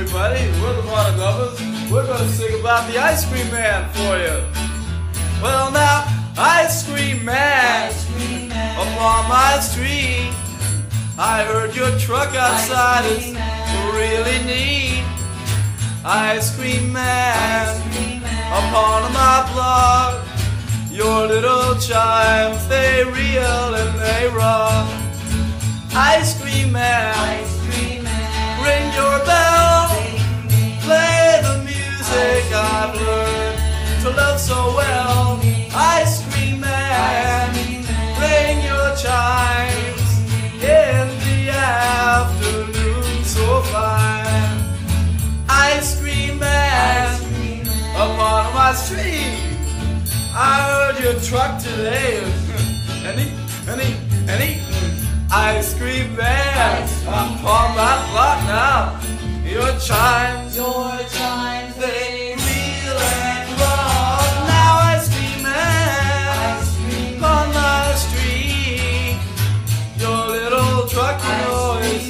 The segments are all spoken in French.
everybody. We're the Water Lovers. We're gonna sing about the Ice Cream Man for you. Well, now, Ice Cream Man, upon my street. I heard your truck outside is really neat. Ice Cream Man, upon my block. Your little chimes, they reel and they rock. Ice Cream Man, ring your bell. Play the music I've learned to love so well. Ice Cream Man, ring your chimes in the afternoon so fine. Ice Cream Man, upon my street. I heard your truck today, and Ice Cream Man, upon my block now. Your chimes, they reel and rock. Now Ice Cream Man, upon my street. Your little truck, you know, is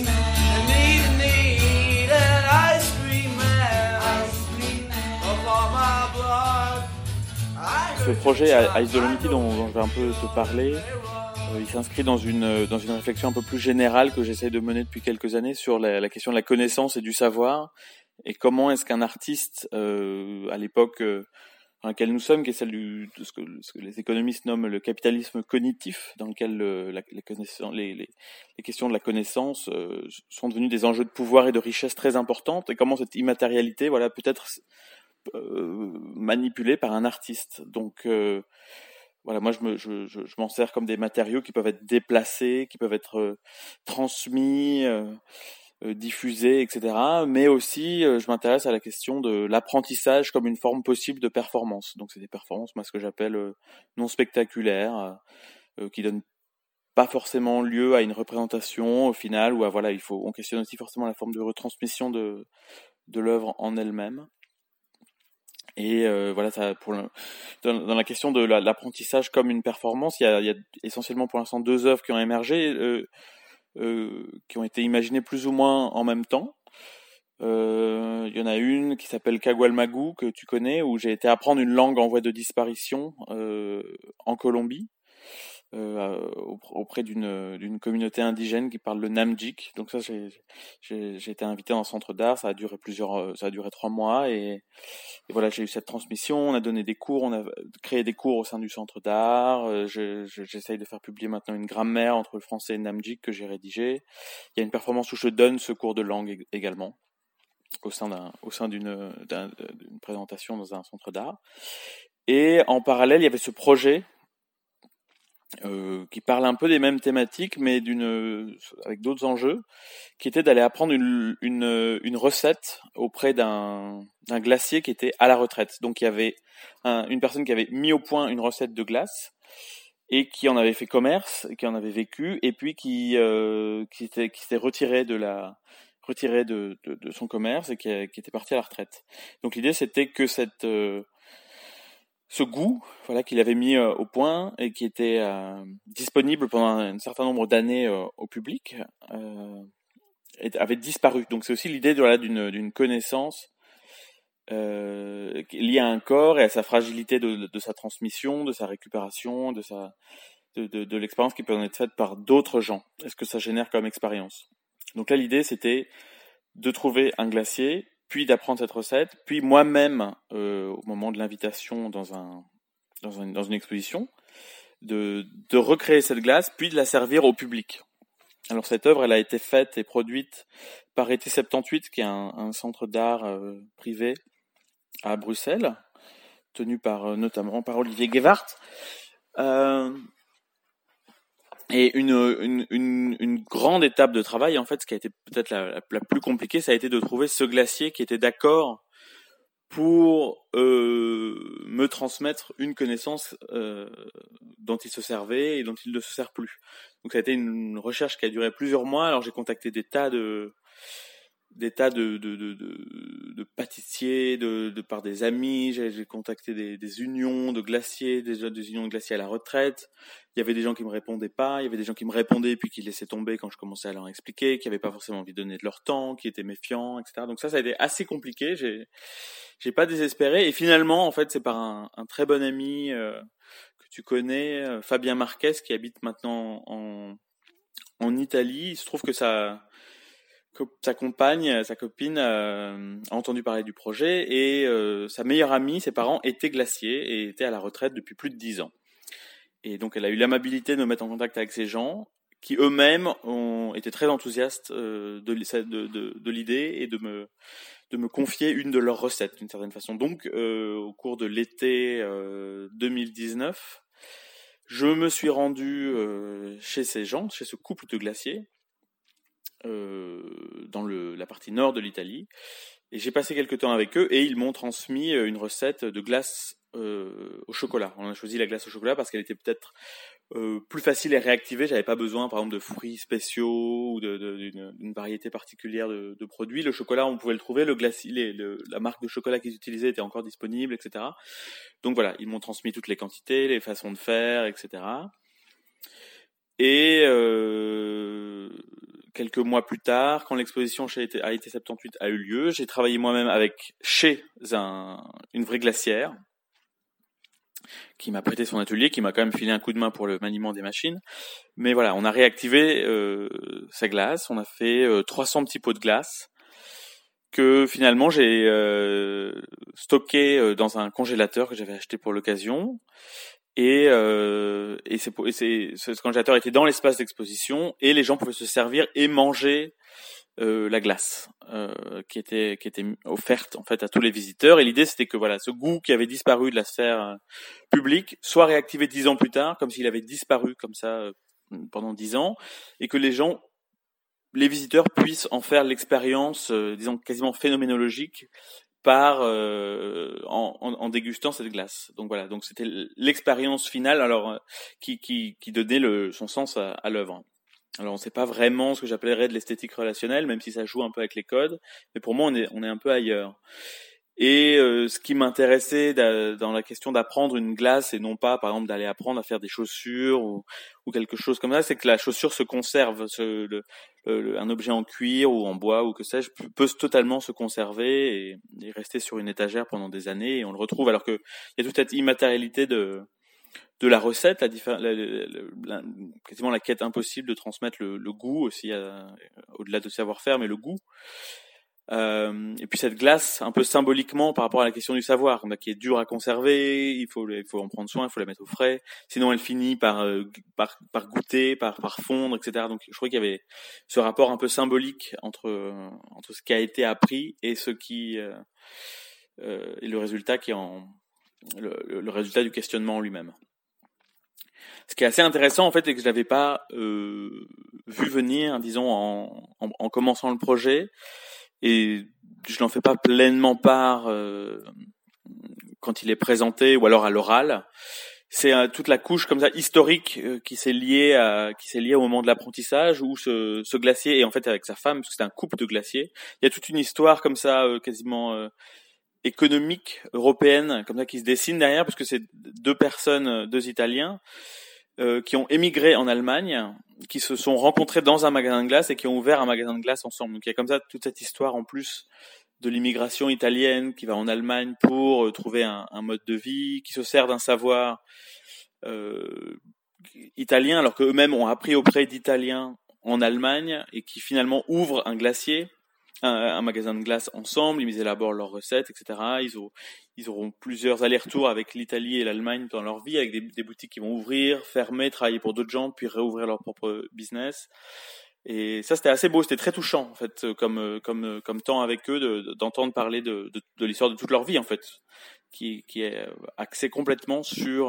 neat, and Ice Cream Man, upon my block. Ce projet Ice Dolomiti dont je vais un peu te parler, il s'inscrit dans une réflexion un peu plus générale que j'essaye de mener depuis quelques années sur la question de la connaissance et du savoir, et comment est-ce qu'un artiste, à l'époque dans laquelle nous sommes, qui est celle de ce que les économistes nomment le capitalisme cognitif, dans lequel les questions de la connaissance sont devenues des enjeux de pouvoir et de richesse très importantes, et comment cette immatérialité, voilà, peut être manipulée par un artiste. Donc voilà, moi je m'en sers comme des matériaux qui peuvent être déplacés, qui peuvent être transmis, diffusés, etc. Mais aussi, je m'intéresse à la question de l'apprentissage comme une forme possible de performance. Donc c'est des performances, moi ce que j'appelle non spectaculaires, qui donnent pas forcément lieu à une représentation au final, ou à voilà, on questionne aussi forcément la forme de retransmission de l'œuvre en elle-même. Et voilà, ça, dans la question de l'apprentissage comme une performance, il y a essentiellement pour l'instant 2 œuvres qui ont émergé, qui ont été imaginées plus ou moins en même temps. Il y en a une qui s'appelle Cagualmagu, que tu connais, où j'ai été apprendre une langue en voie de disparition en Colombie, auprès d'une communauté indigène qui parle le Namjik. Donc ça, j'ai été invité dans un centre d'art. Ça a duré 3 mois, et voilà, j'ai eu cette transmission. On a donné des cours, on a créé des cours au sein du centre d'art. J'essaye de faire publier maintenant une grammaire entre le français et le Namjik que j'ai rédigée. Il y a une performance où je donne ce cours de langue également au sein d'une présentation dans un centre d'art. Et en parallèle, il y avait ce projet qui parle un peu des mêmes thématiques, mais avec d'autres enjeux, qui était d'aller apprendre une recette auprès d'un glacier qui était à la retraite. Donc il y avait une personne qui avait mis au point une recette de glace et qui en avait fait commerce, qui en avait vécu, et puis qui s'est retiré de son commerce et qui était parti à la retraite. Donc l'idée, c'était que ce goût, voilà, qu'il avait mis au point et qui était disponible pendant un certain nombre d'années au public, avait disparu. Donc c'est aussi l'idée d'une connaissance liée à un corps et à sa fragilité de sa transmission, de sa récupération, de l'expérience qui peut en être faite par d'autres gens. Est-ce que ça génère comme expérience? Donc là, l'idée, c'était de trouver un glacier, puis d'apprendre cette recette, puis moi-même, au moment de l'invitation dans une exposition, de recréer cette glace, puis de la servir au public. Alors cette œuvre, elle a été faite et produite par Été 78, qui est un centre d'art privé à Bruxelles, tenu notamment par Olivier Guévart. Et une grande étape de travail, en fait, ce qui a été peut-être la plus compliquée, ça a été de trouver ce glacier qui était d'accord pour me transmettre une connaissance dont il se servait et dont il ne se sert plus. Donc ça a été une recherche qui a duré plusieurs mois. Alors j'ai contacté des tas des tas de pâtissiers, par des amis. J'ai contacté des unions de glaciers, des unions de glaciers à la retraite. Il y avait des gens qui me répondaient pas, il y avait des gens qui me répondaient puis qui laissaient tomber quand je commençais à leur expliquer, qui avaient pas forcément envie de donner de leur temps, qui étaient méfiants, etc. Donc ça a été assez compliqué. J'ai pas désespéré et finalement, en fait, c'est par un très bon ami que tu connais, Fabien Marquez, qui habite maintenant en Italie. Il se trouve que sa copine, a entendu parler du projet et sa meilleure amie, ses parents étaient glaciers et étaient à la retraite depuis plus de 10 ans. Et donc elle a eu l'amabilité de me mettre en contact avec ces gens qui eux-mêmes ont été très enthousiastes de l'idée et de me confier une de leurs recettes d'une certaine façon. Donc au cours de l'été 2019, je me suis rendu chez ces gens, chez ce couple de glaciers, dans la partie nord de l'Italie, et j'ai passé quelques temps avec eux et ils m'ont transmis une recette de glace au chocolat. On a choisi la glace au chocolat parce qu'elle était peut-être plus facile à réactiver. J'avais pas besoin, par exemple, de fruits spéciaux ou d'une variété particulière de produits. Le chocolat, on pouvait le trouver. La marque de chocolat qu'ils utilisaient était encore disponible, etc. Donc voilà, ils m'ont transmis toutes les quantités, les façons de faire, etc. Et quelques mois plus tard, quand l'exposition chez AIT 78 a eu lieu, j'ai travaillé moi-même chez une vraie glacière qui m'a prêté son atelier, qui m'a quand même filé un coup de main pour le maniement des machines. Mais voilà, on a réactivé sa glace, on a fait 300 petits pots de glace que finalement j'ai stocké dans un congélateur que j'avais acheté pour l'occasion. Et ce congélateur était dans l'espace d'exposition et les gens pouvaient se servir et manger la glace qui était offerte en fait à tous les visiteurs. Et l'idée c'était que voilà, ce goût qui avait disparu de la sphère publique soit réactivé 10 ans plus tard, comme s'il avait disparu comme ça pendant 10 ans, et que les visiteurs puissent en faire l'expérience, disons quasiment phénoménologique, en dégustant cette glace. Donc voilà, donc c'était l'expérience finale, alors qui donnait son sens à l'œuvre. Alors on sait pas vraiment ce que j'appellerais de l'esthétique relationnelle, même si ça joue un peu avec les codes, mais pour moi on est un peu ailleurs. Et ce qui m'intéressait dans la question d'apprendre une glace et non pas par exemple d'aller apprendre à faire des chaussures ou quelque chose comme ça, c'est que la chaussure se conserve, un objet en cuir ou en bois ou que sais-je peut totalement se conserver et rester sur une étagère pendant des années et on le retrouve, alors que il y a toute cette immatérialité de la recette, quasiment la quête impossible de transmettre le goût aussi, au-delà de savoir-faire, mais le goût. Et puis cette glace, un peu symboliquement par rapport à la question du savoir, qui est dure à conserver, il faut en prendre soin, il faut la mettre au frais, sinon elle finit par goûter, par fondre, etc. Donc je crois qu'il y avait ce rapport un peu symbolique entre ce qui a été appris et ce qui et le résultat le résultat du questionnement en lui-même. Ce qui est assez intéressant en fait, c'est que je l'avais pas vu venir, disons en commençant le projet. Et je n'en fais pas pleinement part quand il est présenté ou alors à l'oral. C'est toute la couche comme ça historique qui s'est liée au moment de l'apprentissage où ce glacier est en fait avec sa femme, parce que c'est un couple de glaciers. Il y a toute une histoire comme ça quasiment économique européenne comme ça qui se dessine derrière, parce que c'est deux Italiens qui ont émigré en Allemagne, qui se sont rencontrés dans un magasin de glace et qui ont ouvert un magasin de glace ensemble. Donc il y a comme ça toute cette histoire en plus de l'immigration italienne qui va en Allemagne pour trouver un mode de vie, qui se sert d'un savoir italien alors qu'eux-mêmes ont appris auprès d'Italiens en Allemagne et qui finalement ouvrent un glacier, un magasin de glace ensemble. Ils élaborent leurs recettes, etc. Ils auront plusieurs allers-retours avec l'Italie et l'Allemagne dans leur vie, avec des boutiques qui vont ouvrir, fermer, travailler pour d'autres gens, puis réouvrir leur propre business. Et ça, c'était assez beau, c'était très touchant, en fait, comme temps avec eux, d'entendre parler de l'histoire de toute leur vie, en fait, qui est axée complètement sur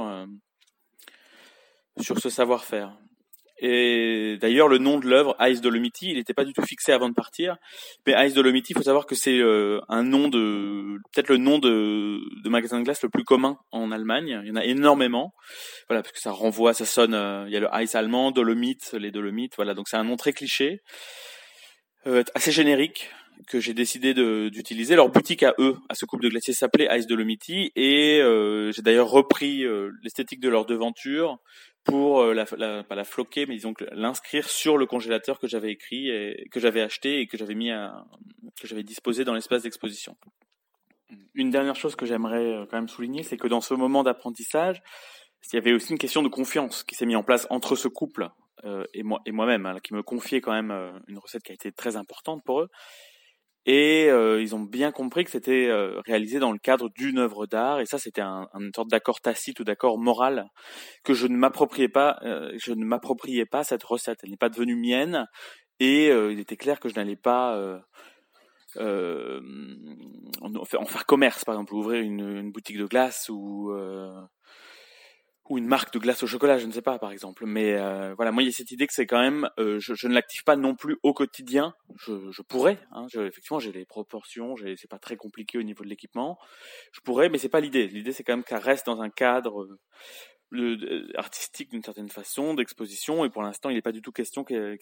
ce savoir-faire. Et d'ailleurs, le nom de l'œuvre, Ice Dolomiti, il n'était pas du tout fixé avant de partir. Mais Ice Dolomiti, il faut savoir que c'est peut-être le nom de magasin de glace le plus commun en Allemagne. Il y en a énormément. Voilà, parce que ça sonne, il y a le Ice allemand, Dolomite, les Dolomites. Voilà, donc c'est un nom très cliché, assez générique. que j'ai décidé d'utiliser. Leur boutique à eux, à ce couple de glaciers, s'appelait Ice Dolomiti, et j'ai d'ailleurs repris l'esthétique de leur devanture pour pas la floquer, mais disons que l'inscrire sur le congélateur que j'avais écrit et que j'avais acheté et que j'avais que j'avais disposé dans l'espace d'exposition. Une dernière chose que j'aimerais quand même souligner, c'est que dans ce moment d'apprentissage, il y avait aussi une question de confiance qui s'est mise en place entre ce couple et moi-même, hein, qui me confiait quand même une recette qui a été très importante pour eux. Et ils ont bien compris que c'était réalisé dans le cadre d'une œuvre d'art, et ça c'était une sorte d'accord tacite ou d'accord moral que je ne m'appropriais pas. Je ne m'appropriais pas cette recette, elle n'est pas devenue mienne, et il était clair que je n'allais pas en faire commerce, par exemple, ouvrir une boutique de glace ou une marque de glace au chocolat, je ne sais pas, par exemple. Mais voilà, moi il y a cette idée que c'est quand même, je ne l'active pas non plus au quotidien. Je pourrais, hein, effectivement j'ai les proportions, c'est pas très compliqué au niveau de l'équipement. Je pourrais, mais c'est pas l'idée. L'idée c'est quand même qu'elle reste dans un cadre artistique d'une certaine façon, d'exposition. Et pour l'instant, il n'est pas du tout question qu'elle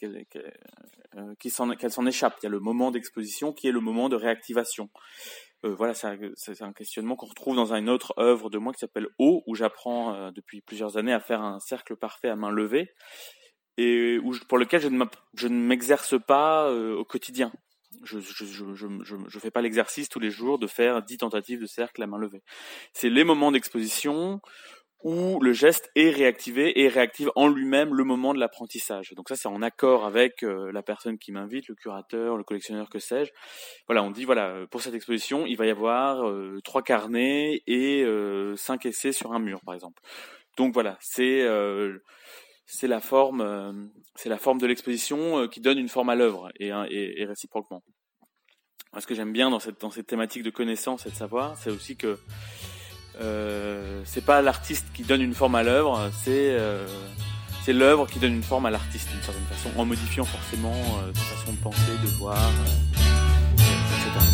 s'en échappe. Il y a le moment d'exposition qui est le moment de réactivation. Voilà, c'est un questionnement qu'on retrouve dans une autre œuvre de moi qui s'appelle Eau, où j'apprends depuis plusieurs années à faire un cercle parfait à main levée, et pour lequel je ne m'exerce pas au quotidien. Je fais pas l'exercice tous les jours de faire 10 tentatives de cercle à main levée. C'est les moments d'exposition où le geste est réactivé et réactive en lui-même le moment de l'apprentissage. Donc ça, c'est en accord avec la personne qui m'invite, le curateur, le collectionneur, que sais-je. Voilà, on dit, voilà, pour cette exposition, il va y avoir 3 carnets et 5 essais sur un mur, par exemple. Donc voilà, c'est la forme de l'exposition qui donne une forme à l'œuvre, et réciproquement. Moi, ce que j'aime bien dans cette thématique de connaissance et de savoir, c'est aussi que c'est pas l'artiste qui donne une forme à l'œuvre, c'est l'œuvre qui donne une forme à l'artiste d'une certaine façon, en modifiant forcément sa façon de penser, de voir, etc.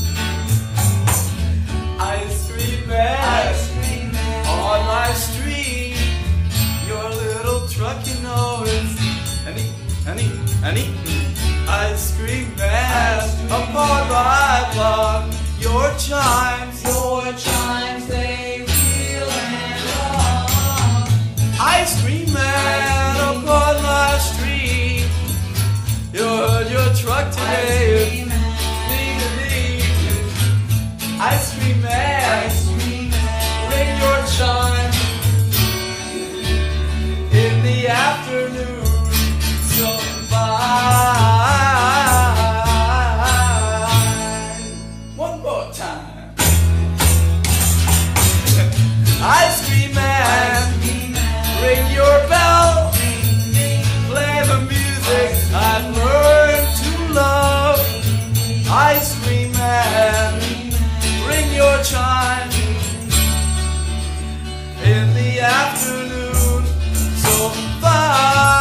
Ice cream man, on my street. Your little truck, you know it's honey. Ice cream man, upon my block. Your chimes, they reel and rock. Ice cream man, upon my street. You heard your truck today. Ice cream man, ring your chime in the afternoon. So fine. One more time. Ice cream man, ring your bell. Play the music I've learned to love. Ice cream man, ring your chime in the afternoon, so fine.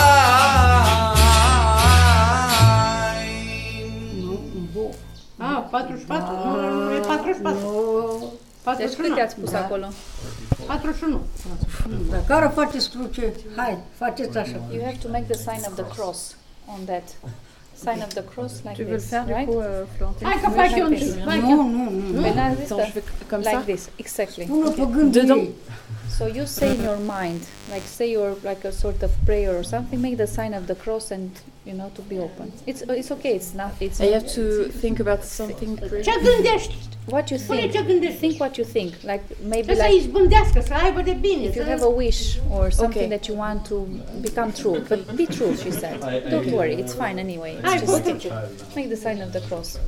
Ah, 44, nu e 44. Deci câte ați pus acolo? 41. Dar care faceți cruce? Hai, faceți așa. You have to make the sign of the cross on that. Sign of the cross like Tu veux le this, faire right? du coup, Florentin? Hai că faci un... Nu. But now Attends, je fais comme like ça. this, exactly. Pune pe gândul Dedans. ei. So you say in your mind, like say you're like a sort of prayer or something, make the sign of the cross and to be open. It's okay. It's not. It's. And you have to think about something pretty. Ce gândești? What you Spune think. ce gândești. Think what you think. Like maybe Să like izbândească, să aibă de bine. if you have a wish or something Okay. that you want to become true, but be true, she said. Don't worry, it's fine anyway. Hai, It's just poate. make the sign of the cross.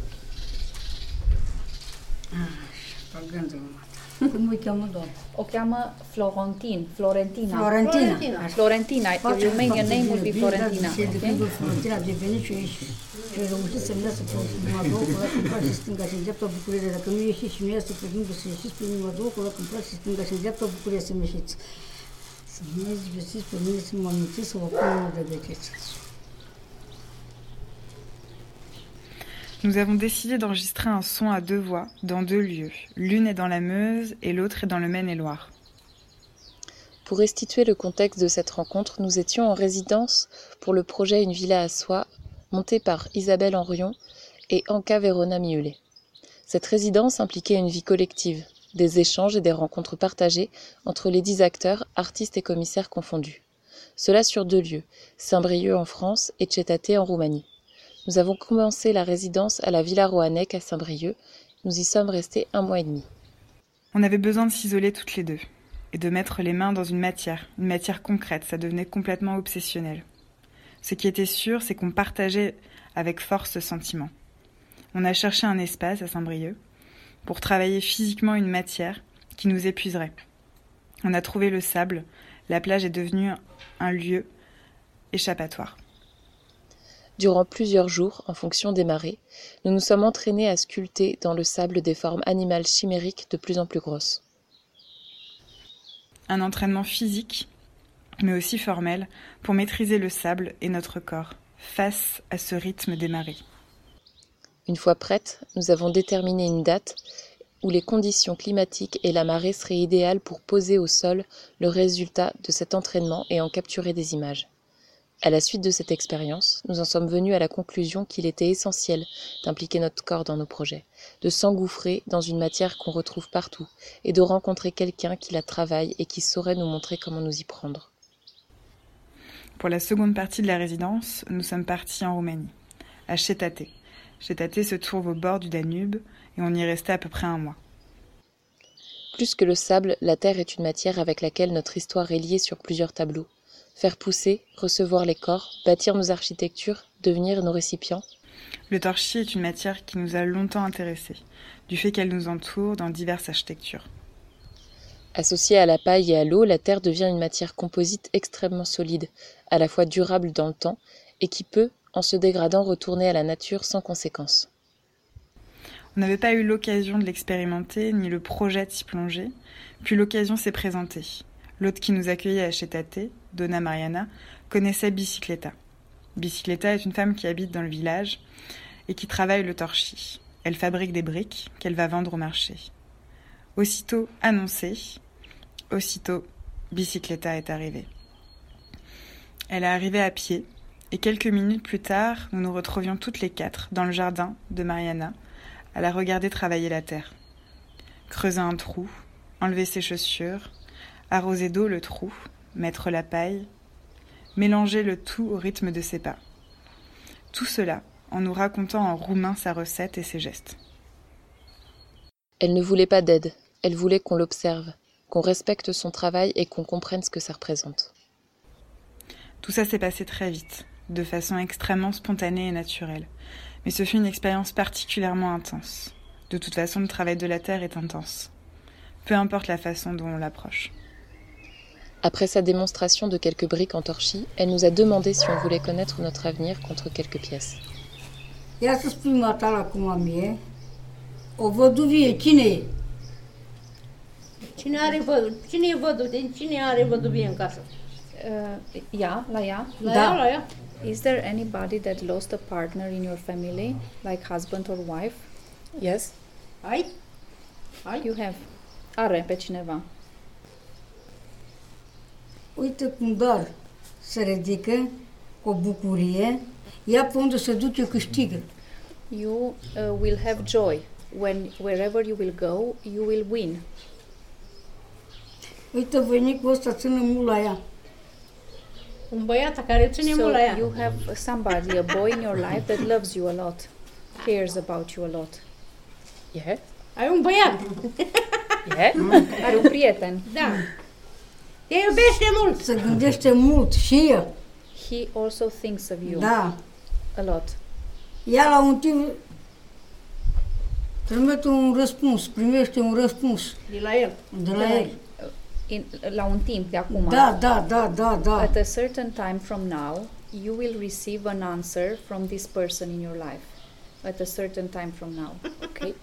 Pe gândul meu. Cum îi cheamă, doamne? O cheamă Florentina. Florentina. Florentina. Your Romanian name will be Florentina. De Okay? gândul Florentina de venit și ieși. Și a reușit să-mi iasă pe inima a doua, că dacă îmi place stânga și în dreapta bucurie, dacă nu ieșiți și mi iasă pe gândul să ieșiți pe inima a doua, că dacă îmi place stânga și în dreapta bucurie să-mi ieșiți. Să mă izbesiți pe mine, să mă amintiți, să vă pun de vecheți. Nous avons décidé d'enregistrer un son à 2 voix, dans 2 lieux. L'une est dans la Meuse et l'autre est dans le Maine-et-Loire. Pour restituer le contexte de cette rencontre, nous étions en résidence pour le projet Une villa à soi, monté par Isabelle Henrion et Anka Verona Miulet. Cette résidence impliquait une vie collective, des échanges et des rencontres partagées entre les 10 acteurs, artistes et commissaires confondus. Cela sur 2 lieux, Saint-Brieuc en France et Cetate en Roumanie. Nous avons commencé la résidence à la Villa Roanec à Saint-Brieuc. Nous y sommes restés 1 mois et demi. On avait besoin de s'isoler toutes les deux et de mettre les mains dans une matière concrète, ça devenait complètement obsessionnel. Ce qui était sûr, c'est qu'on partageait avec force ce sentiment. On a cherché un espace à Saint-Brieuc pour travailler physiquement une matière qui nous épuiserait. On a trouvé le sable, la plage est devenue un lieu échappatoire. Durant plusieurs jours, en fonction des marées, nous nous sommes entraînés à sculpter dans le sable des formes animales chimériques de plus en plus grosses. Un entraînement physique, mais aussi formel, pour maîtriser le sable et notre corps, face à ce rythme des marées. Une fois prêtes, nous avons déterminé une date où les conditions climatiques et la marée seraient idéales pour poser au sol le résultat de cet entraînement et en capturer des images. À la suite de cette expérience, nous en sommes venus à la conclusion qu'il était essentiel d'impliquer notre corps dans nos projets, de s'engouffrer dans une matière qu'on retrouve partout et de rencontrer quelqu'un qui la travaille et qui saurait nous montrer comment nous y prendre. Pour la seconde partie de la résidence, nous sommes partis en Roumanie, à Cetate. Cetate se trouve au bord du Danube et on y restait à peu près 1 mois. Plus que le sable, la terre est une matière avec laquelle notre histoire est liée sur plusieurs tableaux. Faire pousser, recevoir les corps, bâtir nos architectures, devenir nos récipients. Le torchis est une matière qui nous a longtemps intéressés, du fait qu'elle nous entoure dans diverses architectures. Associée à la paille et à l'eau, la terre devient une matière composite extrêmement solide, à la fois durable dans le temps et qui peut, en se dégradant, retourner à la nature sans conséquence. On n'avait pas eu l'occasion de l'expérimenter, ni le projet de s'y plonger, puis l'occasion s'est présentée. L'hôte qui nous accueillait à Cetate, Donna Mariana, connaissait Bicicleta. Bicicleta est une femme qui habite dans le village et qui travaille le torchis. Elle fabrique des briques qu'elle va vendre au marché. Aussitôt annoncée, Bicicleta est arrivée. Elle est arrivée à pied et quelques minutes plus tard, nous nous retrouvions toutes les 4 dans le jardin de Mariana à la regarder travailler la terre. Creuser un trou, enlever ses chaussures, arroser d'eau le trou, mettre la paille, mélanger le tout au rythme de ses pas. Tout cela en nous racontant en roumain sa recette et ses gestes. Elle ne voulait pas d'aide, elle voulait qu'on l'observe, qu'on respecte son travail et qu'on comprenne ce que ça représente. Tout ça s'est passé très vite, de façon extrêmement spontanée et naturelle. Mais ce fut une expérience particulièrement intense. De toute façon, le travail de la terre est intense. Peu importe la façon dont on l'approche. Après sa démonstration de quelques briques en torchis, elle nous a demandé si on voulait connaître notre avenir contre quelques pièces. Ia să spui matala acum mie, o văduvie, cine e? Cine e văduvie? Cine are văduvie în casă? Yeah, la ea. La ea. Is there anybody that lost a partner in your family, like husband or wife? Yes. Ai? You have. Are pe cineva. Uite cum doar se ridică cu o bucurie, ea pe unde se duce câștigă. You will have joy. Wherever you will go, you will win. Uite, voinicul ăsta ține mult la ea. Un băiat care ține mult la ea. So you have somebody, a boy in your life that loves you a lot, cares about you a lot. Yeah. Ai un băiat. Yeah. Are un prieten. Da. Te iubește mult. Se gândește mult și ea. He also thinks of you Da. a lot. Ea la un timp primește un răspuns De la el. de la el. La un timp de acum. Da. At a certain time from now, you will receive an answer from this person in your life. At a certain time from now. Okay?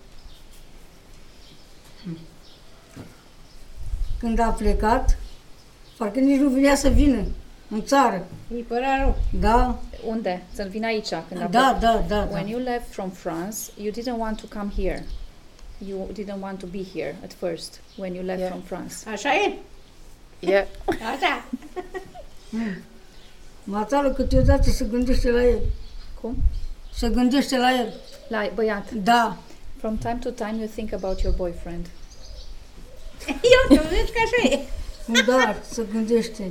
Când a plecat, parcă nici nu vinea să vină în țară. Îi părea rău. Da. Unde? Să vină aici. Când a Da. When you left from France, you didn't want to come here. You didn't want to be here at first when you left from France. Așa e? Yeah. Așa. Matala câteodată se gândește la el. Cum? Se gândește la el. Like, băiat, Da. from time to time you think about your boyfriend. Eu te vezi că așa e. Nu, dar se gândește.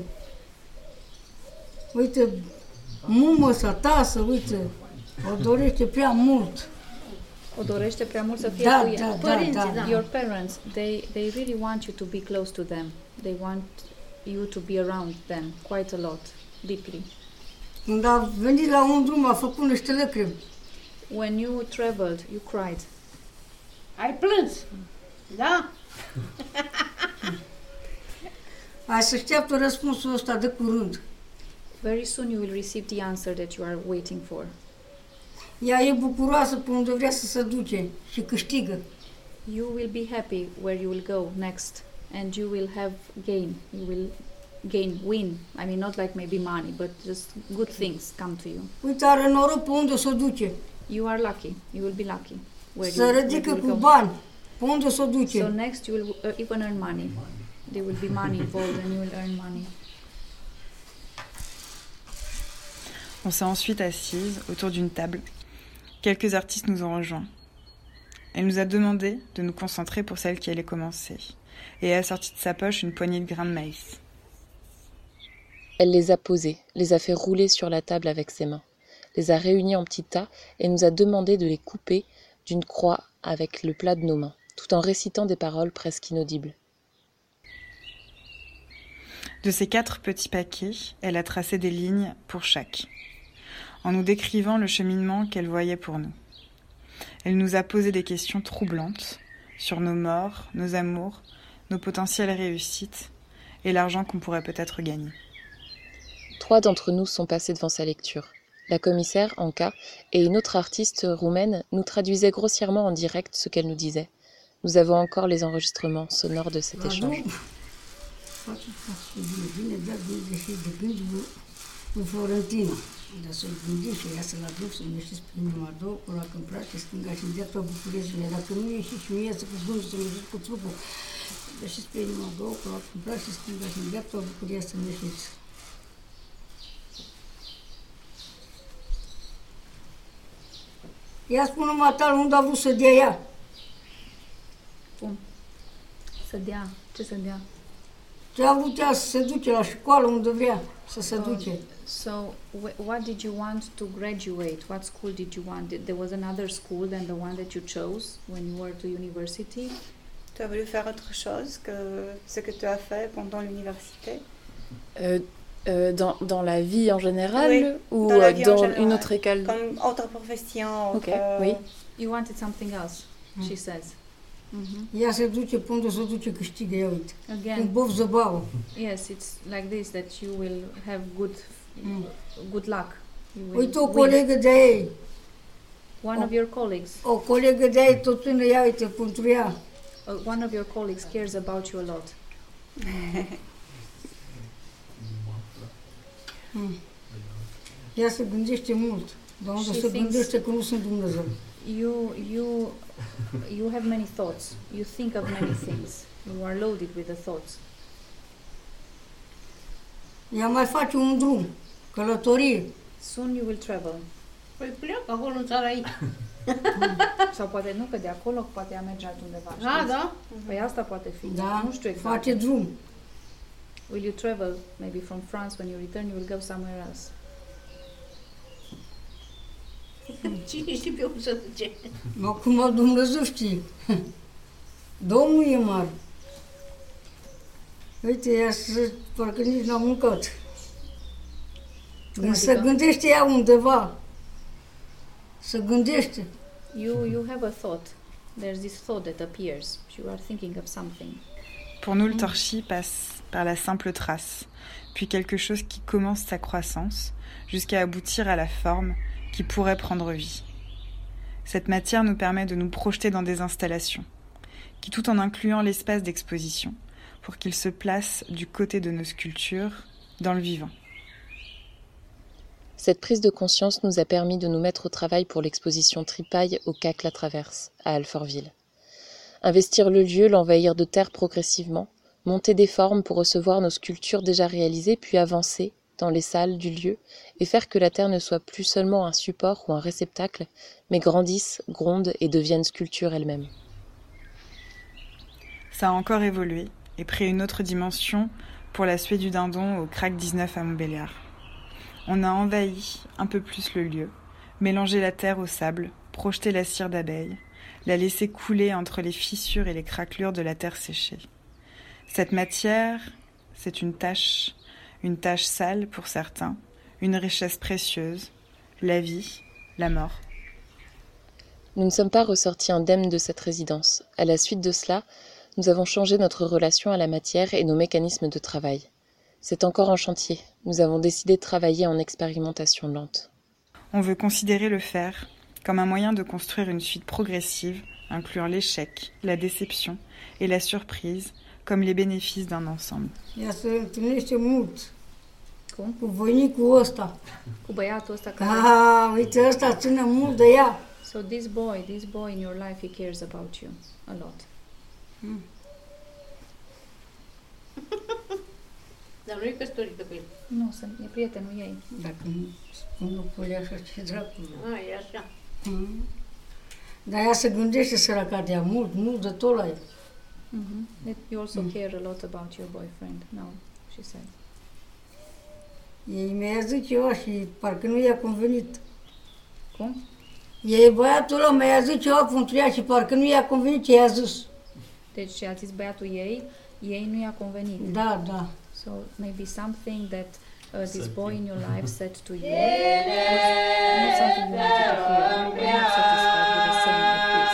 Uite, mumă sa, tasă, uite, o dorește prea mult. O dorește prea mult să fie Da, cu ea. da, Părinții, da. Your parents, they really want you to be close to them. They want you to be around them quite a lot, deeply. Când a venit la un drum, a făcut niște lacrimi. When you traveled, you cried. Ai plâns. Da? Ai să așteaptă răspunsul ăsta de curând. Very soon you will receive the answer that you are waiting for. Ea e bucuroasă pe unde vrea să se duce și câștigă. You will be happy where you will go next, and you will have gain. You will win. I mean, not like maybe money, but just good things come to you. Uite, are noroc pe unde se duce. You are lucky. You will be lucky. Se ridică cu bani. Pe unde se duce. So next you will even earn money. There will be money involved and you will earn money. On s'est ensuite assise autour d'une table. Quelques artistes nous ont rejoints. Elle nous a demandé de nous concentrer pour celle qui allait commencer et a sorti de sa poche une poignée de grains de maïs. Elle les a posés, les a fait rouler sur la table avec ses mains, les a réunis en petits tas et nous a demandé de les couper d'une croix avec le plat de nos mains, tout en récitant des paroles presque inaudibles. De ces 4 petits paquets, elle a tracé des lignes pour chaque, en nous décrivant le cheminement qu'elle voyait pour nous. Elle nous a posé des questions troublantes sur nos morts, nos amours, nos potentielles réussites et l'argent qu'on pourrait peut-être gagner. 3 d'entre nous sont passés devant sa lecture. La commissaire, Anka, et une autre artiste roumaine nous traduisaient grossièrement en direct ce qu'elle nous disait. Nous avons encore les enregistrements sonores de cet échange. Dar să-l gândești și ea să-l aduc, să-l ieșiți pe inima două, cu la câmprate, stânga și dreapta Bucureștiului. Dacă nu ieși și mie să cu gândul să-l ieșiți cu trupul, ieșiți pe inima două, cu la câmprate, stânga și dreapta București să-l ieșiți. Ea spune matale unde a vrut să dea ea. Cum? Să dea. Ce să dea? Ce a vrut ea să se duce la școală unde vrea să se duce. So, what did you want to graduate? What school did you want? There was another school than the one that you chose when you were to university? Tu as voulu faire autre chose que ce que tu as fait pendant l'université? Dans la vie en général, oui, ou dans une autre école? Comme autre profession. Ok, oui. You wanted something else, she says. Ea se duce pe unde se duce câștigă, ia uite. Again. În bof zăbau. Yes, it's like this, that you will have good luck. You will Uite o win. colegă de ei. One of your colleagues. O colegă de ei tot până ia uite pentru ea. One of your colleagues cares about you a lot. Ea se gândește mult. Dar unde She se thinks- gândește că nu sunt Dumnezeu. You have many thoughts. You think of many things. You are loaded with the thoughts. Ea mai face un drum, călătorie. Soon you will travel. Păi plec acolo în țara ei. Sau poate nu, că de acolo poate ea merge altundeva. Da, știți? da. Păi asta poate fi. Da, Nu știu exact. face drum. Will you travel maybe from France? When you return, you will go somewhere else. Cine știe pe unde se duce? Acum Dumnezeu știe. Domnul e mare. Uite, ea parcă nici n-a mâncat. Când se adică? gândește ea undeva, se gândește. You have a thought. There's this thought that appears. You are thinking of something. Pour nous, le torchis passe par la simple trace, puis quelque chose qui commence sa croissance, jusqu'à aboutir à la forme qui pourrait prendre vie. Cette matière nous permet de nous projeter dans des installations, qui tout en incluant l'espace d'exposition, pour qu'il se place du côté de nos sculptures, dans le vivant. Cette prise de conscience nous a permis de nous mettre au travail pour l'exposition Tripaille au CAC La Traverse, à Alfortville. Investir le lieu, l'envahir de terre progressivement, monter des formes pour recevoir nos sculptures déjà réalisées, puis avancer, dans les salles du lieu et faire que la terre ne soit plus seulement un support ou un réceptacle, mais grandisse, gronde et devienne sculpture elle-même. Ça a encore évolué et pris une autre dimension pour la suée du dindon au Crac 19 à Montbéliard. On a envahi un peu plus le lieu, mélangé la terre au sable, projeté la cire d'abeille, la laissé couler entre les fissures et les craquelures de la terre séchée. Cette matière, c'est une tâche sale pour certains, une richesse précieuse, la vie, la mort. Nous ne sommes pas ressortis indemnes de cette résidence. À la suite de cela, nous avons changé notre relation à la matière et nos mécanismes de travail. C'est encore en chantier. Nous avons décidé de travailler en expérimentation lente. On veut considérer le fer comme un moyen de construire une suite progressive, incluant l'échec, la déception et la surprise comme les bénéfices d'un ensemble. Ea se întâlnește mult Cum? cu voinicul ăsta. Cu băiatul ăsta care... Uite, ăsta ține mult de ea. So this boy in your life, he cares about you a lot. Dar nu e căsătorită cu el. Nu, e prietenul ei. Dacă nu spun lucrurile așa, ce dracu. E așa. Dar ea se gândește săraca de ea mult de tot la ea. You also care a lot about your boyfriend now, she said. Ei mi-a zis ceva și parcă nu i-a convenit. Cum? Ei, băiatul ăla mi-a zis ceva pentru ea și parcă nu i-a convenit ce i-a zis. Deci a zis băiatul ei nu i-a convenit. Da. So maybe something that this boy in your life said to you was not something you wanted to hear. You were not satisfied with the saying of this.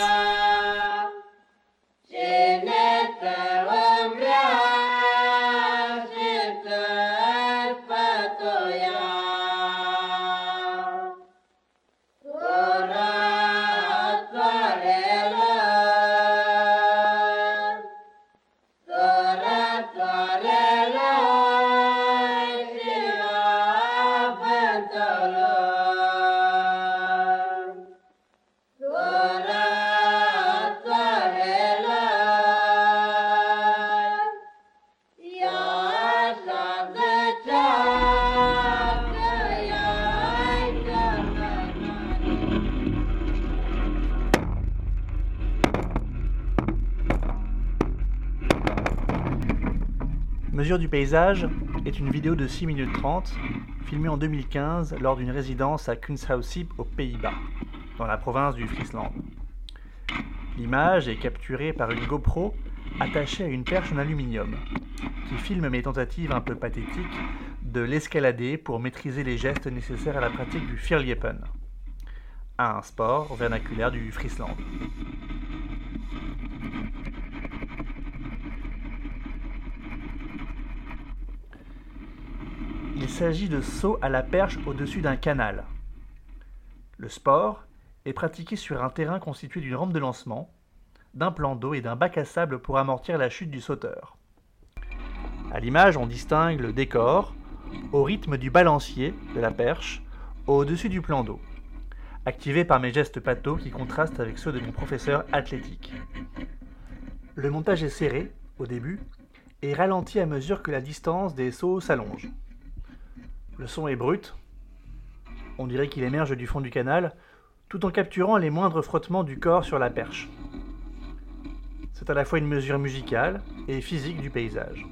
Mesure du paysage est une vidéo de 6 minutes 30, filmée en 2015 lors d'une résidence à Kunsthausen aux Pays-Bas, dans la province du Friesland. L'image est capturée par une GoPro attachée à une perche en aluminium, qui filme mes tentatives un peu pathétiques de l'escalader pour maîtriser les gestes nécessaires à la pratique du Firliepen, un sport vernaculaire du Friesland. Il s'agit de saut à la perche au-dessus d'un canal. Le sport est pratiqué sur un terrain constitué d'une rampe de lancement, d'un plan d'eau et d'un bac à sable pour amortir la chute du sauteur. À l'image, on distingue le décor au rythme du balancier de la perche au-dessus du plan d'eau, activé par mes gestes pathos qui contrastent avec ceux de mon professeur athlétique. Le montage est serré au début et ralenti à mesure que la distance des sauts s'allonge. Le son est brut, on dirait qu'il émerge du fond du canal, tout en capturant les moindres frottements du corps sur la perche. C'est à la fois une mesure musicale et physique du paysage.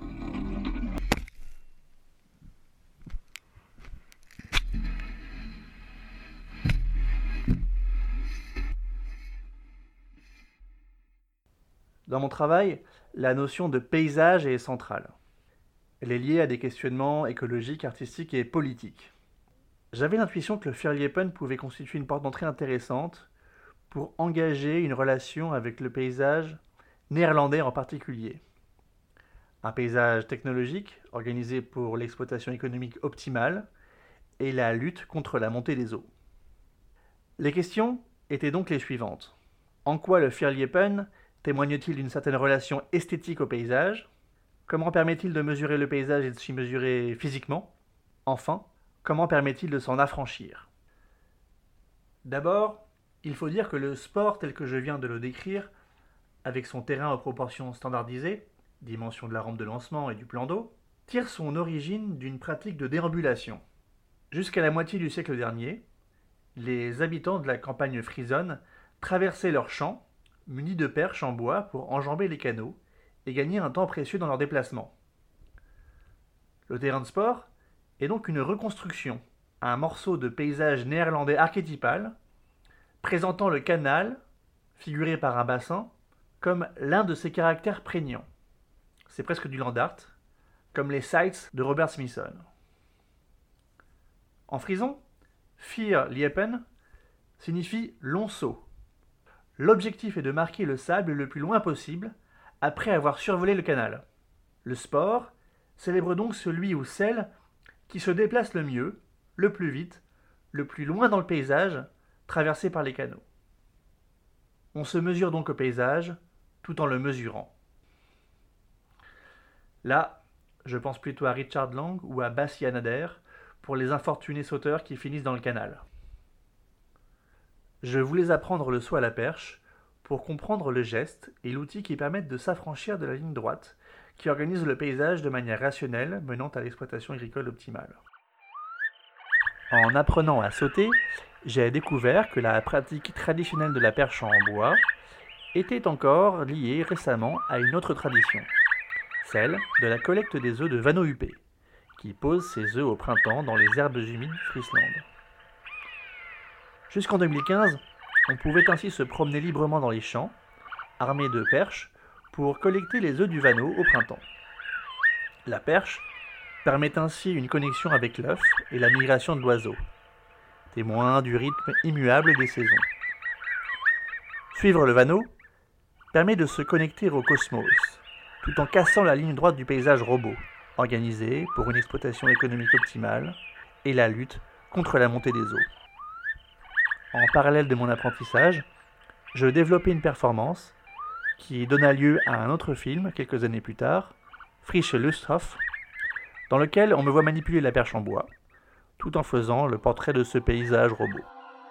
Dans mon travail, la notion de paysage est centrale. Elle est liée à des questionnements écologiques, artistiques et politiques. J'avais l'intuition que le Firliepen pouvait constituer une porte d'entrée intéressante pour engager une relation avec le paysage néerlandais en particulier. Un paysage technologique organisé pour l'exploitation économique optimale et la lutte contre la montée des eaux. Les questions étaient donc les suivantes. En quoi le Firliepen témoigne-t-il d'une certaine relation esthétique au paysage ? Comment permet-il de mesurer le paysage et de s'y mesurer physiquement ? Enfin, comment permet-il de s'en affranchir ? D'abord, il faut dire que le sport tel que je viens de le décrire, avec son terrain aux proportions standardisées, dimension de la rampe de lancement et du plan d'eau, tire son origine d'une pratique de déambulation. Jusqu'à la moitié du siècle dernier, les habitants de la campagne frisonne traversaient leurs champs, munis de perches en bois pour enjamber les canaux et gagner un temps précieux dans leur déplacement. Le terrain de sport est donc une reconstruction, un morceau de paysage néerlandais archétypal, présentant le canal, figuré par un bassin, comme l'un de ses caractères prégnants. C'est presque du land art, comme les sites de Robert Smithson. En frison, Vier Liepen signifie long saut. L'objectif est de marquer le sable le plus loin possible après avoir survolé le canal. Le sport célèbre donc celui ou celle qui se déplace le mieux, le plus vite, le plus loin dans le paysage, traversé par les canaux. On se mesure donc au paysage tout en le mesurant. Là, je pense plutôt à Richard Lang ou à Bassi Anader pour les infortunés sauteurs qui finissent dans le canal. Je voulais apprendre le saut à la perche pour comprendre le geste et l'outil qui permettent de s'affranchir de la ligne droite qui organise le paysage de manière rationnelle menant à l'exploitation agricole optimale. En apprenant à sauter, j'ai découvert que la pratique traditionnelle de la perche en bois était encore liée récemment à une autre tradition, celle de la collecte des œufs de vanneau huppé, qui pose ses œufs au printemps dans les herbes humides Friesland. Jusqu'en 2015, on pouvait ainsi se promener librement dans les champs, armés de perches, pour collecter les œufs du vanneau au printemps. La perche permet ainsi une connexion avec l'œuf et la migration de l'oiseau, témoin du rythme immuable des saisons. Suivre le vanneau permet de se connecter au cosmos, tout en cassant la ligne droite du paysage robot, organisé pour une exploitation économique optimale et la lutte contre la montée des eaux. En parallèle de mon apprentissage, je développais une performance qui donna lieu à un autre film quelques années plus tard, Frische Lusthof, dans lequel on me voit manipuler la perche en bois, tout en faisant le portrait de ce paysage robot.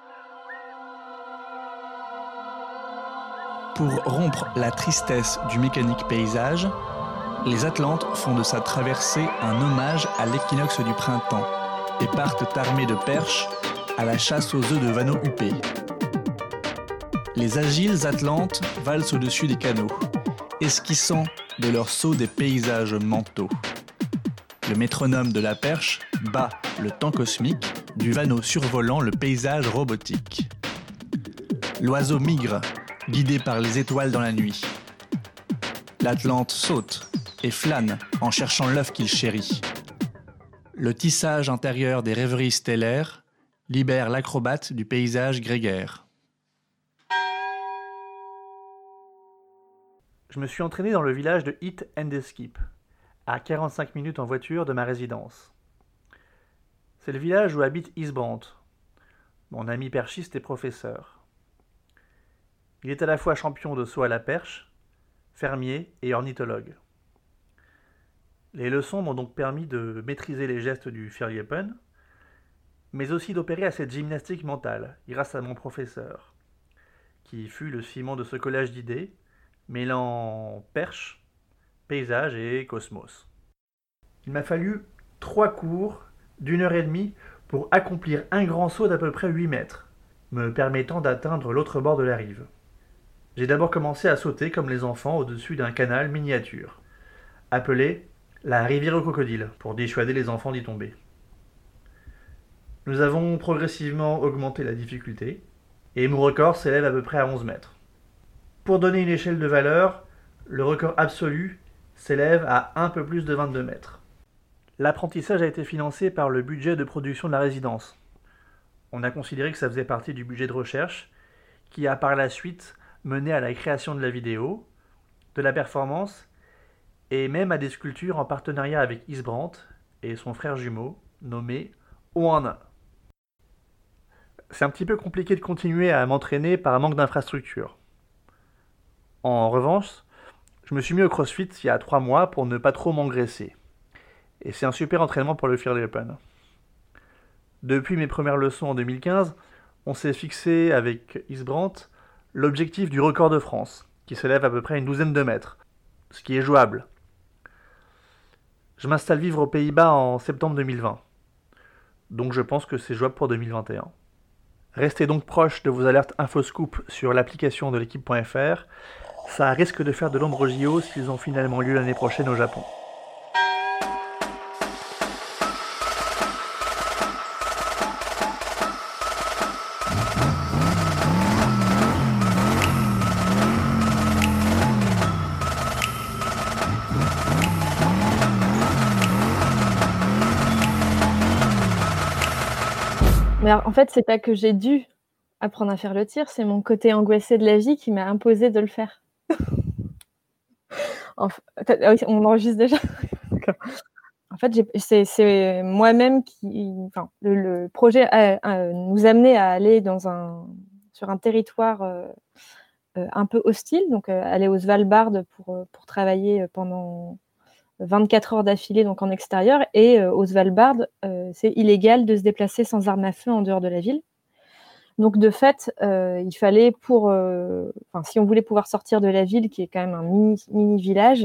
Pour rompre la tristesse du mécanique paysage, les Atlantes font de sa traversée un hommage à l'équinoxe du printemps et partent armés de perches à la chasse aux œufs de vanneau huppé. Les agiles Atlantes valsent au-dessus des canaux, esquissant de leur saut des paysages mentaux. Le métronome de la perche bat le temps cosmique du vanneau survolant le paysage robotique. L'oiseau migre, guidé par les étoiles dans la nuit. L'Atlante saute et flâne en cherchant l'œuf qu'il chérit. Le tissage intérieur des rêveries stellaires libère l'acrobate du paysage grégaire. Je me suis entraîné dans le village de Hit and Skip, à 45 minutes en voiture de ma résidence. C'est le village où habite Isbrandt, mon ami perchiste et professeur. Il est à la fois champion de saut à la perche, fermier et ornithologue. Les leçons m'ont donc permis de maîtriser les gestes du Vierliepen, mais aussi d'opérer à cette gymnastique mentale, grâce à mon professeur, qui fut le ciment de ce collage d'idées, mêlant perche, paysage et cosmos. Il m'a fallu 3 cours d'1h30 pour accomplir un grand saut d'à peu près 8 mètres, me permettant d'atteindre l'autre bord de la rive. J'ai d'abord commencé à sauter comme les enfants au-dessus d'un canal miniature, appelé la rivière aux crocodiles, pour dissuader les enfants d'y tomber. Nous avons progressivement augmenté la difficulté, et mon record s'élève à peu près à 11 mètres. Pour donner une échelle de valeur, le record absolu s'élève à un peu plus de 22 mètres. L'apprentissage a été financé par le budget de production de la résidence. On a considéré que ça faisait partie du budget de recherche, qui a par la suite mené à la création de la vidéo, de la performance, et même à des sculptures en partenariat avec Isbrandt et son frère jumeau, nommé Oana. C'est un petit peu compliqué de continuer à m'entraîner par un manque d'infrastructure. En revanche, je me suis mis au CrossFit il y a 3 mois pour ne pas trop m'engraisser. Et c'est un super entraînement pour le Vierliepen. Depuis mes premières leçons en 2015, on s'est fixé avec Isbrandt l'objectif du record de France, qui s'élève à peu près à une douzaine de mètres, ce qui est jouable. Je m'installe vivre aux Pays-Bas en septembre 2020. Donc je pense que c'est jouable pour 2021. Restez donc proche de vos alertes InfoScoop sur l'application de l'équipe.fr. Ça risque de faire de l'ombre aux JO s'ils ont finalement lieu l'année prochaine au Japon. Mais en fait, c'est pas que j'ai dû apprendre à faire le tir, c'est mon côté angoissé de la vie qui m'a imposé de le faire. Ah oui, on enregistre déjà. En fait, c'est moi-même qui, enfin, le projet nous amenait à aller sur un territoire un peu hostile, donc aller au Svalbard pour travailler pendant 24 heures d'affilée, donc en extérieur. Et au Svalbard, c'est illégal de se déplacer sans arme à feu en dehors de la ville. Donc de fait, il fallait si on voulait pouvoir sortir de la ville, qui est quand même un mini village,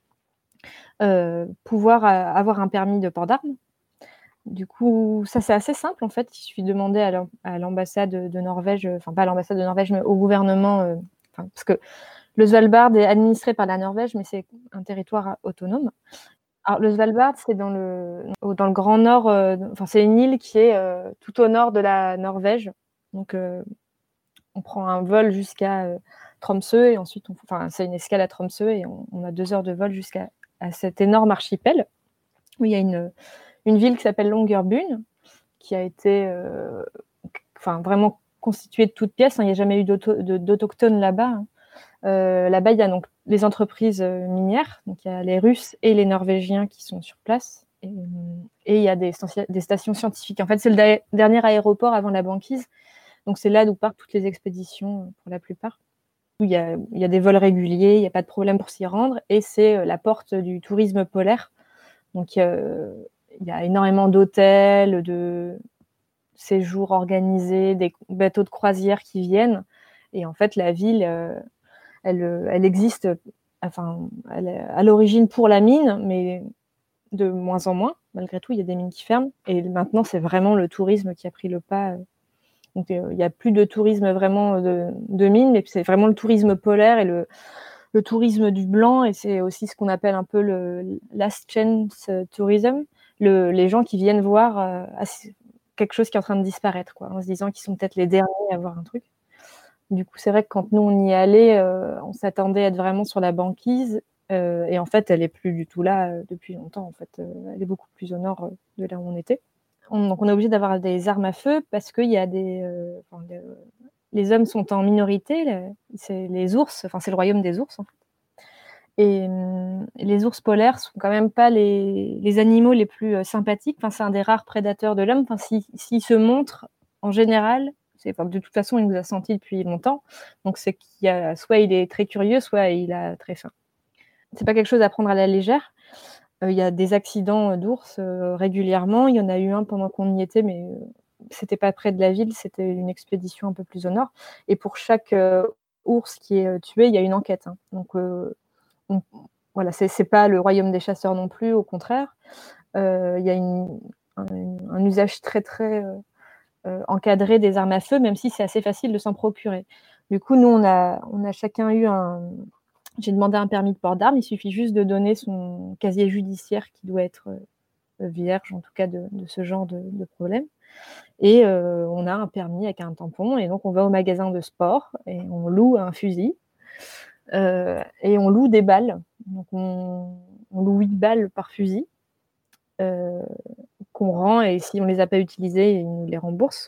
pouvoir avoir un permis de port d'armes. Du coup, ça c'est assez simple en fait. Il suffit de demander à l'ambassade de Norvège, enfin pas à l'ambassade de Norvège, mais au gouvernement, parce que le Svalbard est administré par la Norvège, mais c'est un territoire autonome. Alors le Svalbard, c'est dans le grand nord, c'est une île qui est tout au nord de la Norvège. Donc on prend un vol jusqu'à Tromsø et ensuite c'est une escale à Tromsø et on a 2 heures de vol jusqu'à cet énorme archipel où il y a une ville qui s'appelle Longyearbyen qui a été vraiment constituée de toutes pièces. Il n'y a jamais eu d'autochtones là-bas. Là-bas, il y a donc les entreprises minières, donc il y a les Russes et les Norvégiens qui sont sur place, et il y a des stations scientifiques. En fait, c'est le dernier aéroport avant la banquise, donc c'est là d'où partent toutes les expéditions pour la plupart. Il y a des vols réguliers, il n'y a pas de problème pour s'y rendre, et c'est la porte du tourisme polaire. Donc il y a énormément d'hôtels, de séjours organisés, des bateaux de croisière qui viennent, et en fait la ville elle existe, elle est à l'origine pour la mine, mais de moins en moins. Malgré tout, il y a des mines qui ferment. Et maintenant, c'est vraiment le tourisme qui a pris le pas. Donc, il n'y a plus de tourisme vraiment de mine, mais c'est vraiment le tourisme polaire et le tourisme du blanc. Et c'est aussi ce qu'on appelle un peu le last chance tourism. Les gens qui viennent voir quelque chose qui est en train de disparaître, quoi, en se disant qu'ils sont peut-être les derniers à voir un truc. Du coup, c'est vrai que quand nous, on y allait, on s'attendait à être vraiment sur la banquise. Et en fait, elle n'est plus du tout là depuis longtemps. En fait, elle est beaucoup plus au nord de là où on était. Donc, on est obligé d'avoir des armes à feu parce qu'il y a les hommes sont en minorité. C'est les ours, c'est le royaume des ours, en fait. Et les ours polaires sont quand même pas les animaux les plus sympathiques. C'est un des rares prédateurs de l'homme. S'il se montre, en général... de toute façon, il nous a sentis depuis longtemps. Donc, c'est soit il est très curieux, soit il a très faim. C'est pas quelque chose à prendre à la légère. Il y a des accidents d'ours régulièrement. Il y en a eu un pendant qu'on y était, mais c'était pas près de la ville. C'était une expédition un peu plus au nord. Et pour chaque ours qui est tué, il y a une enquête. Hein. Donc, voilà, c'est pas le royaume des chasseurs non plus. Au contraire, il y a un usage très très encadrer des armes à feu, même si c'est assez facile de s'en procurer. Du coup, nous, on a chacun eu j'ai demandé un permis de port d'armes. Il suffit juste de donner son casier judiciaire qui doit être vierge, en tout cas de ce genre de problème. Et on a un permis avec un tampon. Et donc, on va au magasin de sport et on loue un fusil. Et on loue des balles. Donc, on loue 8 balles par fusil. Qu'on rend, et si on les a pas utilisées, ils nous les remboursent.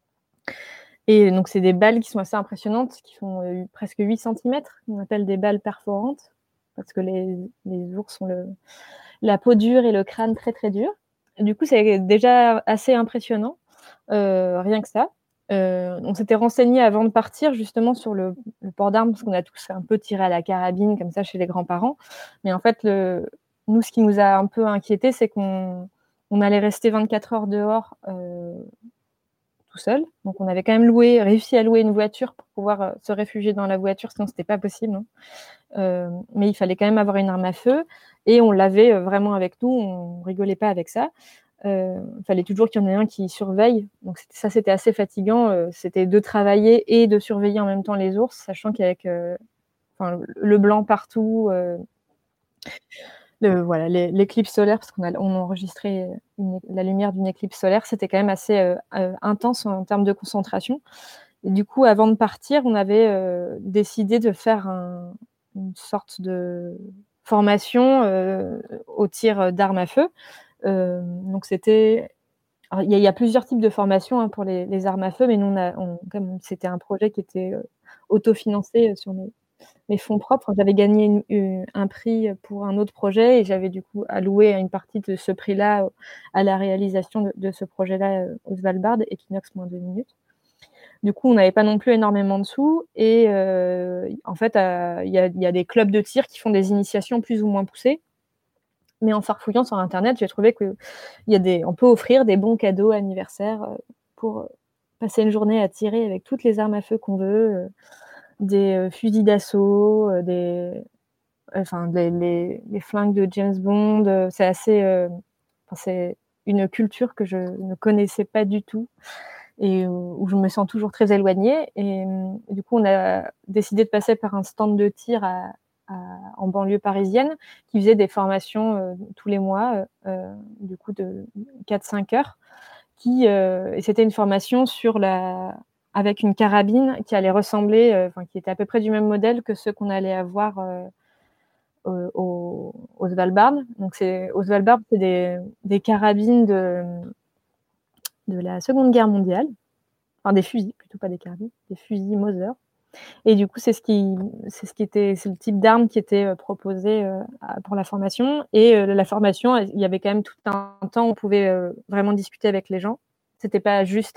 Et donc c'est des balles qui sont assez impressionnantes, qui font presque 8 cm, on appelle des balles perforantes, parce que les ours ont la peau dure et le crâne très très dur. Et du coup c'est déjà assez impressionnant, rien que ça. On s'était renseigné avant de partir justement sur le port d'armes, parce qu'on a tous un peu tiré à la carabine comme ça chez les grands-parents, mais en fait nous, ce qui nous a un peu inquiétés, c'est qu'on allait rester 24 heures dehors tout seul. Donc, on avait quand même réussi à louer une voiture pour pouvoir se réfugier dans la voiture, sinon, c'était pas possible. Hein. mais il fallait quand même avoir une arme à feu et on l'avait vraiment avec nous, on rigolait pas avec ça. Il fallait toujours qu'il y en ait un qui surveille, donc c'était assez fatigant, c'était de travailler et de surveiller en même temps les ours, sachant qu'avec le blanc partout, voilà, l'éclipse solaire, parce qu'on enregistrait la lumière d'une éclipse solaire, c'était quand même assez intense en termes de concentration. Et du coup, avant de partir, on avait décidé de faire une sorte de formation au tir d'armes à feu. Donc c'était... Il y a plusieurs types de formations pour les armes à feu, mais nous, comme c'était un projet qui était autofinancé sur mes fonds propres. J'avais gagné un prix pour un autre projet et j'avais du coup alloué une partie de ce prix-là à la réalisation de ce projet-là au Svalbard, Equinox -2 minutes. Du coup, on n'avait pas non plus énormément de sous et en fait, il y a des clubs de tir qui font des initiations plus ou moins poussées. Mais en farfouillant sur Internet, j'ai trouvé qu'on peut offrir des bons cadeaux anniversaires pour passer une journée à tirer avec toutes les armes à feu qu'on veut, des fusils d'assaut, les flingues de James Bond. C'est une culture que je ne connaissais pas du tout et où je me sens toujours très éloignée. Et du coup, on a décidé de passer par un stand de tir en banlieue parisienne qui faisait des formations tous les mois, du coup de 4-5 heures. Et c'était une formation avec une carabine qui allait ressembler, qui était à peu près du même modèle que ceux qu'on allait avoir au Svalbard. Donc au Svalbard, c'est des carabines de la Seconde Guerre mondiale, enfin des fusils, plutôt pas des carabines, des fusils Mauser. Et du coup, c'est le type d'arme qui était proposé pour la formation. Et la formation, il y avait quand même tout un temps où on pouvait vraiment discuter avec les gens. C'était pas juste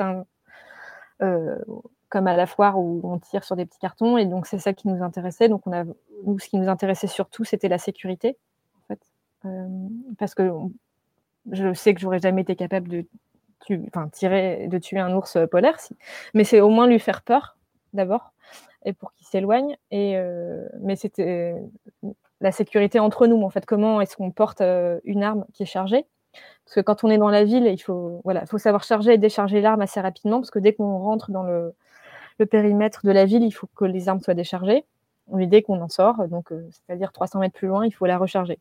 comme à la foire où on tire sur des petits cartons. Et donc, c'est ça qui nous intéressait. Donc, nous, ce qui nous intéressait surtout, c'était la sécurité, en fait. Parce que je sais que j'aurais jamais été capable de tuer un ours polaire. Mais c'est au moins lui faire peur, d'abord, et pour qu'il s'éloigne. Mais c'était la sécurité entre nous, en fait. Comment est-ce qu'on porte une arme qui est chargée? Parce que quand on est dans la ville, il faut savoir charger et décharger l'arme assez rapidement, parce que dès qu'on rentre dans le périmètre de la ville, il faut que les armes soient déchargées. Et dès qu'on en sort, donc c'est-à-dire 300 mètres plus loin, il faut la recharger.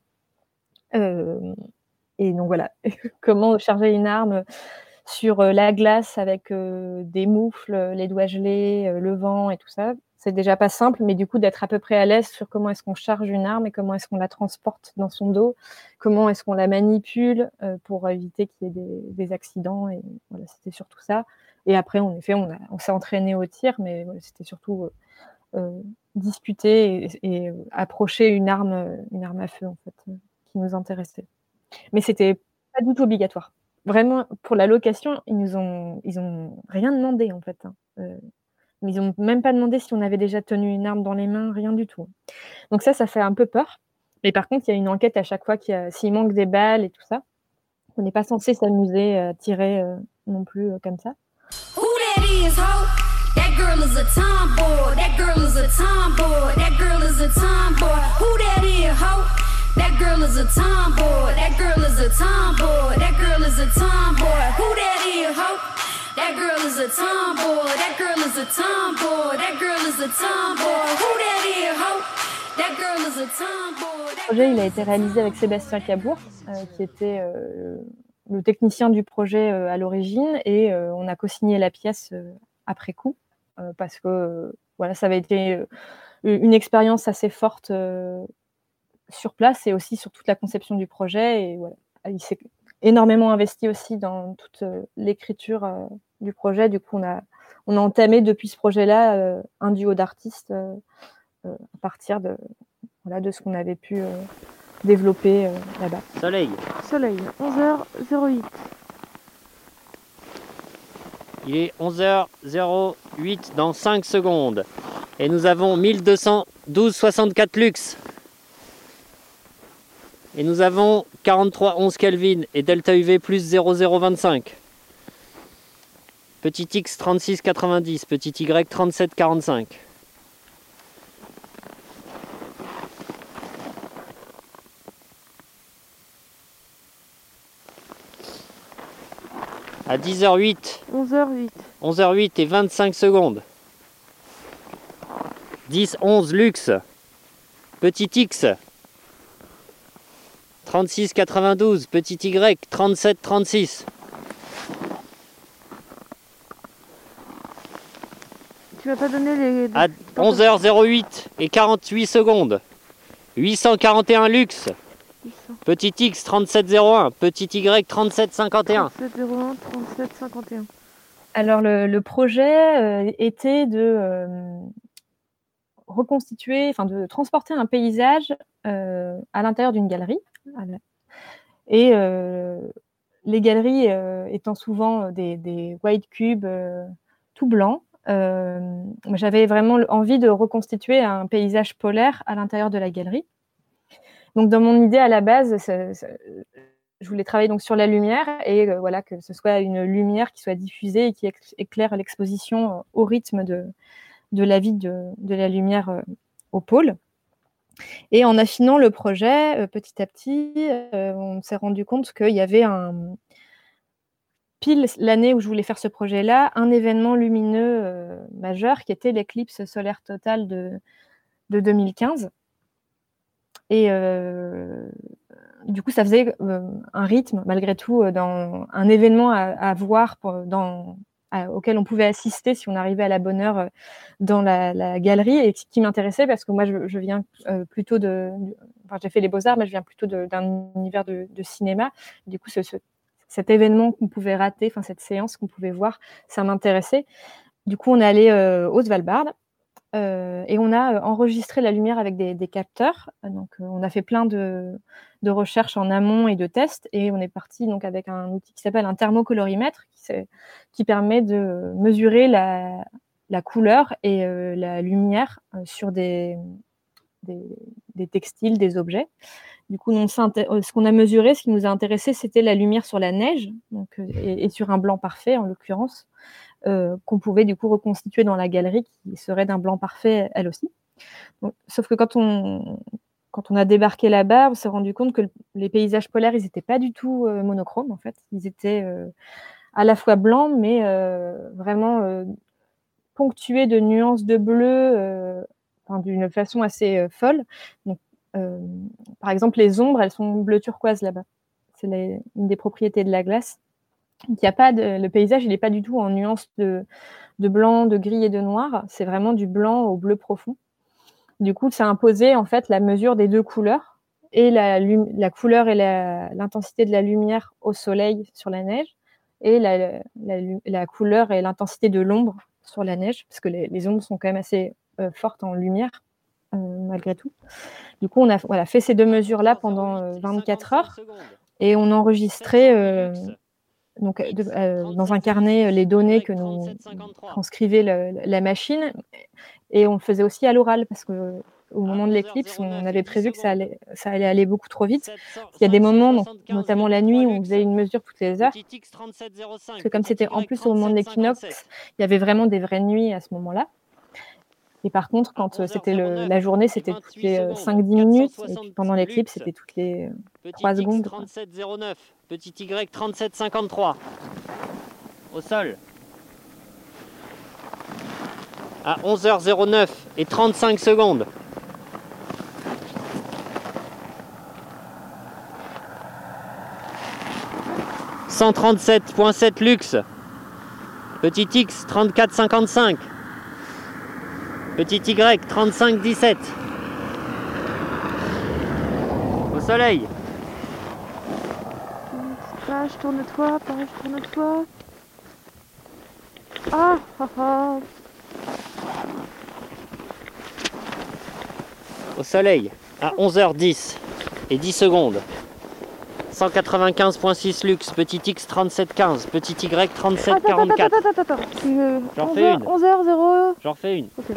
Et donc voilà, comment charger une arme sur la glace avec des moufles, les doigts gelés, le vent et tout ça. C'est déjà pas simple, mais du coup d'être à peu près à l'aise sur comment est-ce qu'on charge une arme et comment est-ce qu'on la transporte dans son dos, comment est-ce qu'on la manipule pour éviter qu'il y ait des accidents. Et voilà, c'était surtout ça. Et après, en effet, on s'est entraîné au tir, mais voilà, c'était surtout discuter et approcher une arme à feu, en fait, qui nous intéressait. Mais c'était pas du tout obligatoire. Vraiment, pour la location, ils ont rien demandé, en fait. Ils n'ont même pas demandé si on avait déjà tenu une arme dans les mains, rien du tout. Donc ça fait un peu peur. Mais par contre, il y a une enquête à chaque fois s'il manque des balles et tout ça. On n'est pas censé s'amuser à tirer non plus comme ça. Who that is, ho? That girl is a tomboy. That girl is a tomboy. That girl is a tomboy. Who that is, ho? That girl is a tomboy. That girl is a tomboy. That girl is a tomboy. Who that is, ho? That girl is a tomboy. That girl is a tomboy. That girl is a tomboy. Who that is, ho? That girl is a tomboy. Le projet, il a été réalisé avec Sébastien Cabourg, qui était le technicien du projet à l'origine, et on a co-signé la pièce après coup, parce que voilà, ça avait été une expérience assez forte sur place et aussi sur toute la conception du projet. Et voilà, il s'est énormément investi aussi dans toute l'écriture du projet. Du coup, on a entamé depuis ce projet-là un duo d'artistes à partir de ce qu'on avait pu développer là-bas. Soleil, 11h08. Il est 11h08 dans 5 secondes. Et nous avons 1212,64 lux. Et nous avons 43,11 Kelvin et delta UV plus 0,025. Petit X 36,90, petit Y 37,45. À 10h08. 11h08. 11h08 et 25 secondes. 10, 11, luxe. Petit X. 36, 92. Petit Y. 37, 36. Tu m'as pas donné les... À 11h08 et 48 secondes. 841 luxe. Petit X 3701, petit Y 3751. 3701, 3751. Alors le projet était de reconstituer, enfin de transporter un paysage à l'intérieur d'une galerie. Et les galeries étant souvent des white cubes tout blancs, j'avais vraiment envie de reconstituer un paysage polaire à l'intérieur de la galerie. Donc, dans mon idée à la base, je voulais travailler donc sur la lumière et voilà, que ce soit une lumière qui soit diffusée et qui éclaire l'exposition au rythme de la vie de la lumière au pôle. Et en affinant le projet, petit à petit, on s'est rendu compte qu'il y avait pile l'année où je voulais faire ce projet-là, un événement lumineux majeur qui était l'éclipse solaire totale de 2015. Et du coup, ça faisait un rythme, malgré tout, dans un événement à voir auquel on pouvait assister si on arrivait à la bonne heure dans la galerie, et qui m'intéressait parce que moi, je viens plutôt enfin, j'ai fait les beaux-arts, mais je viens plutôt d'un univers de cinéma. Du coup, cet événement qu'on pouvait rater, enfin cette séance qu'on pouvait voir, ça m'intéressait. Du coup, on est allé au Svalbard. Et on a enregistré la lumière avec des capteurs. Donc, on a fait plein de recherches en amont et de tests. Et on est parti donc avec un outil qui s'appelle un thermocolorimètre qui permet de mesurer la couleur et la lumière sur des textiles, des objets. Du coup, ce qu'on a mesuré, ce qui nous a intéressé, c'était la lumière sur la neige, donc, et sur un blanc parfait en l'occurrence. Qu'on pouvait du coup reconstituer dans la galerie, qui serait d'un blanc parfait elle aussi. Donc, sauf que quand on a débarqué là-bas, on s'est rendu compte que les paysages polaires, ils n'étaient pas du tout monochromes en fait. Ils étaient à la fois blancs, mais vraiment ponctués de nuances de bleu, d'une façon assez folle. Donc, par exemple, les ombres, elles sont bleu turquoise là-bas. C'est une des propriétés de la glace. Le paysage, il n'est pas du tout en nuances de blanc, de gris et de noir. C'est vraiment du blanc au bleu profond. Du coup, ça imposait en fait la mesure des deux couleurs, et la couleur et l'intensité de la lumière au soleil sur la neige, et la couleur et l'intensité de l'ombre sur la neige, parce que les ombres sont quand même assez fortes en lumière, malgré tout. Du coup, on a fait ces deux mesures-là pendant 24 heures, et on enregistrait... Donc, dans un carnet, les données que nous transcrivait la machine, et on le faisait aussi à l'oral parce que au moment de l'éclipse, on avait prévu que ça allait aller beaucoup trop vite. Il y a des moments, notamment la nuit, où on faisait une mesure toutes les heures, parce que comme c'était en plus au moment de l'équinoxe, il y avait vraiment des vraies nuits à ce moment-là. Et par contre, quand c'était la journée, c'était toutes les 5-10 minutes, et puis pendant l'éclipse, c'était toutes les 3 secondes. 3709, petit Y 3753. Au sol. À 11h09 et 35 secondes. « 137.7 luxe. Petit X 3455. Petit Y 3517. Au soleil. Page, tourne-toi, page, tourne-toi. Ah, ah, ah. Au soleil, à 11h10 et 10 secondes. 195.6 luxe, petit X 3715, petit Y 3744. Attends. J'en fais une. 11h0. J'en refais une. Okay.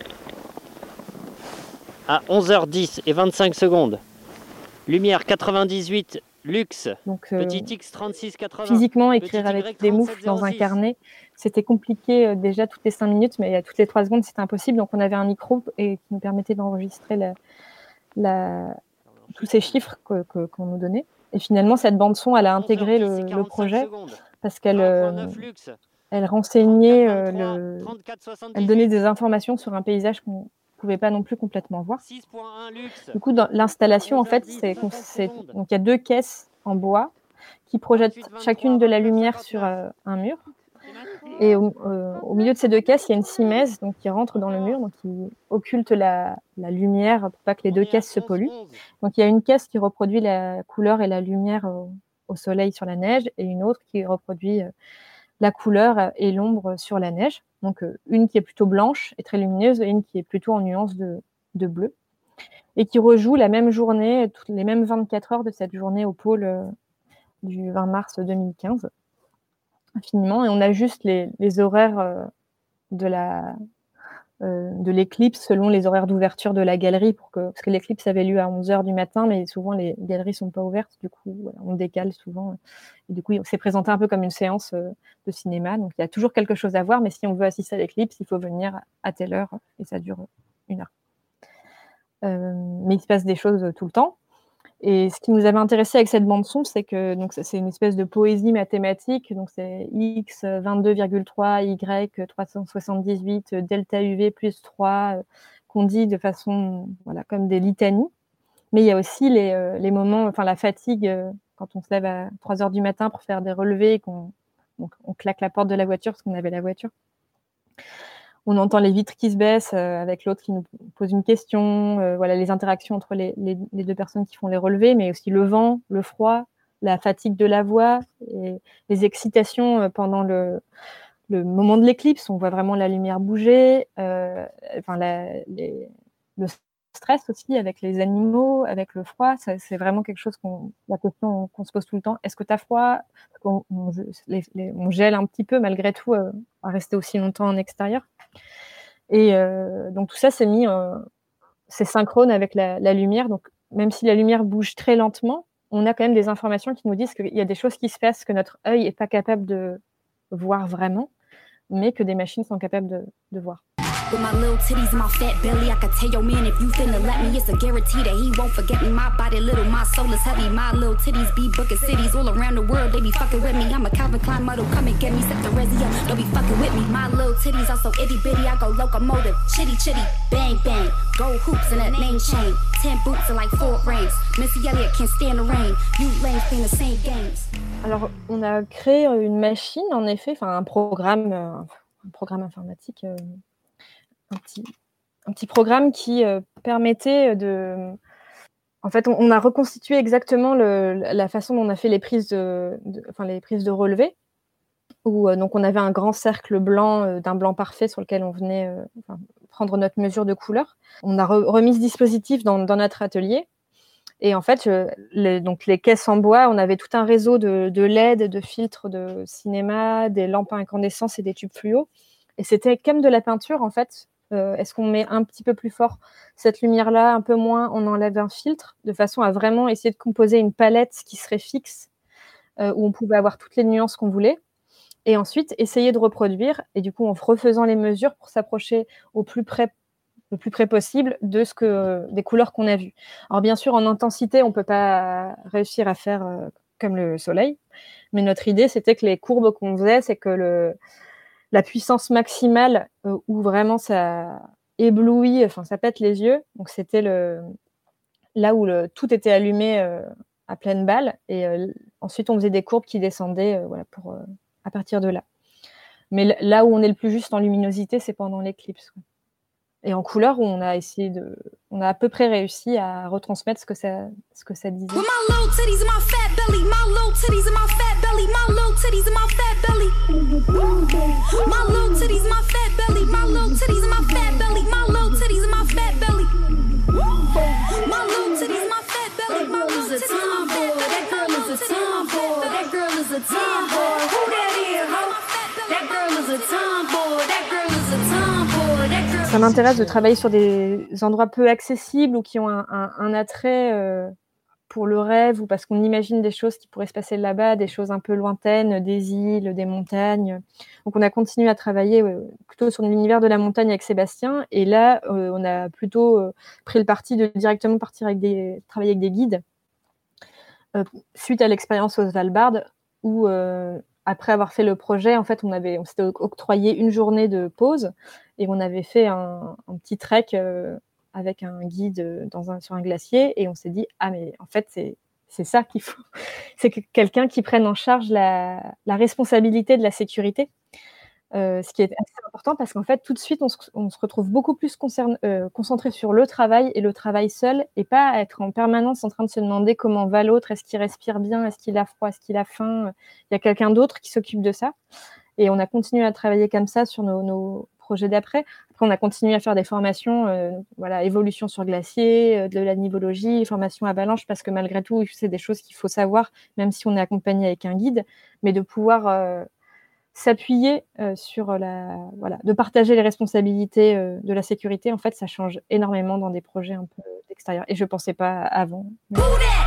À 11h10 et 25 secondes. Lumière 98 luxe. Donc, petit X 3680. Physiquement, écrire avec des moufles dans un carnet, c'était compliqué déjà toutes les 5 minutes, mais toutes les 3 secondes, c'était impossible. Donc, on avait un micro qui nous permettait d'enregistrer tous ces chiffres qu'on nous donnait. Et finalement, cette bande-son, elle a intégré le projet, parce qu'elle elle renseignait, elle donnait des informations sur un paysage qu'on ne pouvait pas non plus complètement voir. Du coup, dans l'installation, en fait, donc il y a 2 caisses en bois qui projettent chacune de la lumière sur un mur. Et au milieu de ces 2 caisses, il y a une simèse donc, qui rentre dans le mur, donc qui occulte la lumière pour pas que les 2 caisses se polluent. Donc il y a une caisse qui reproduit la couleur et la lumière au soleil sur la neige, et une autre qui reproduit la couleur et l'ombre sur la neige. Donc une qui est plutôt blanche et très lumineuse, et une qui est plutôt en nuance de bleu. Et qui rejoue la même journée, les mêmes 24 heures de cette journée au pôle du 20 mars 2015. Infiniment, et on ajuste les horaires de l'éclipse selon les horaires d'ouverture de la galerie, parce que l'éclipse avait lieu à 11h du matin, mais souvent les galeries ne sont pas ouvertes, du coup voilà, on décale souvent, et du coup on s'est présenté un peu comme une séance de cinéma, donc il y a toujours quelque chose à voir, mais si on veut assister à l'éclipse, il faut venir à telle heure, et ça dure 1 heure. Mais il se passe des choses tout le temps. Et ce qui nous avait intéressé avec cette bande-son, c'est que donc, c'est une espèce de poésie mathématique. Donc, c'est X 22,3, Y 378, delta UV plus 3, qu'on dit de façon voilà, comme des litanies. Mais il y a aussi les moments, enfin la fatigue, quand on se lève à 3h du matin pour faire des relevés et qu'on claque la porte de la voiture parce qu'on avait la voiture. On entend les vitres qui se baissent avec l'autre qui nous pose une question, voilà, les interactions entre les 2 personnes qui font les relevés, mais aussi le vent, le froid, la fatigue de la voix, et les excitations pendant le moment de l'éclipse. On voit vraiment la lumière bouger, le stress aussi avec les animaux, avec le froid. C'est vraiment quelque chose la question qu'on se pose tout le temps. Est-ce que tu as froid? On gèle un petit peu malgré tout à rester aussi longtemps en extérieur. Et donc tout ça c'est synchrone avec la lumière. Donc même si la lumière bouge très lentement, on a quand même des informations qui nous disent qu'il y a des choses qui se passent que notre œil n'est pas capable de voir vraiment, mais que des machines sont capables de voir. With my little titties and my fat belly, I could tell your man if you finna let me, it's a guarantee that he won't forget me. My body little, my soul is heavy. My little titties be booking cities all around the world. They be fucking with me. I'm a Calvin Klein model, come and get me. Sip the resi up, don't be fucking with me. My little titties are so itty bitty, I go locomotive, chitty chitty, bang bang. Gold hoops and a name chain, 10 boots and like 4 rings. Missy Elliott can't stand the rain. You lames playing the same games. Alors on a créé une machine, en effet, enfin un programme informatique. Un petit programme qui permettait de... En fait, on a reconstitué exactement la façon dont on a fait les prises de relevé, où donc on avait un grand cercle blanc, d'un blanc parfait sur lequel on venait prendre notre mesure de couleur. On a remis ce dispositif dans notre atelier. Et en fait, donc les caisses en bois, on avait tout un réseau de LED, de filtres de cinéma, des lampes à incandescence et des tubes fluo. Et c'était comme de la peinture, en fait. Est-ce qu'on met un petit peu plus fort cette lumière-là, un peu moins, on enlève un filtre, de façon à vraiment essayer de composer une palette qui serait fixe, où on pouvait avoir toutes les nuances qu'on voulait, et ensuite essayer de reproduire, et du coup en refaisant les mesures pour s'approcher le plus près possible des couleurs qu'on a vues. Alors bien sûr, en intensité, on ne peut pas réussir à faire comme le soleil, mais notre idée, c'était que les courbes qu'on faisait, c'est que la puissance maximale où vraiment ça éblouit, enfin ça pète les yeux. Donc c'était là où tout était allumé à pleine balle, et ensuite on faisait des courbes qui descendaient à partir de là. Mais là où on est le plus juste en luminosité, c'est pendant l'éclipse. Et en couleur, où on a à peu près réussi à retransmettre ce que ça disait. With my little titties and my fat belly, my little titties and my fat belly, my little titties and my fat belly. My little titties and my fat belly, my little titties and my fat belly, my little titties and my fat belly. My little titties and my fat belly, my little titties and my fat belly. That girl is a tomboy, that girl is a tomboy. Who that is, ho? That girl is a tomboy, that girl is a tomboy, that girl. Ça m'intéresse de travailler sur des endroits peu accessibles ou qui ont un attrait pour le rêve, ou parce qu'on imagine des choses qui pourraient se passer là-bas, des choses un peu lointaines, des îles, des montagnes. Donc on a continué à travailler plutôt sur l'univers de la montagne avec Sébastien, et là on a plutôt pris le parti de directement travailler avec des guides suite à l'expérience au Svalbard, où après avoir fait le projet, en fait, on s'était octroyé une journée de pause et on avait fait un petit trek avec un guide sur un glacier et on s'est dit « Ah, mais en fait, c'est ça qu'il faut. C'est que quelqu'un qui prenne en charge la responsabilité de la sécurité. » Ce qui est assez important parce qu'en fait, tout de suite, on se retrouve beaucoup plus concentré sur le travail et le travail seul et pas être en permanence en train de se demander comment va l'autre, est-ce qu'il respire bien, est-ce qu'il a froid, est-ce qu'il a faim. Il y a quelqu'un d'autre qui s'occupe de ça. Et on a continué à travailler comme ça sur nos projets d'après. Après, on a continué à faire des formations, évolution sur glacier, de la nivologie, formation avalanche, parce que malgré tout, c'est des choses qu'il faut savoir, même si on est accompagné avec un guide, mais de pouvoir s'appuyer sur de partager les responsabilités de la sécurité, en fait, ça change énormément dans des projets un peu d'extérieur. Et je ne pensais pas avant. Mais...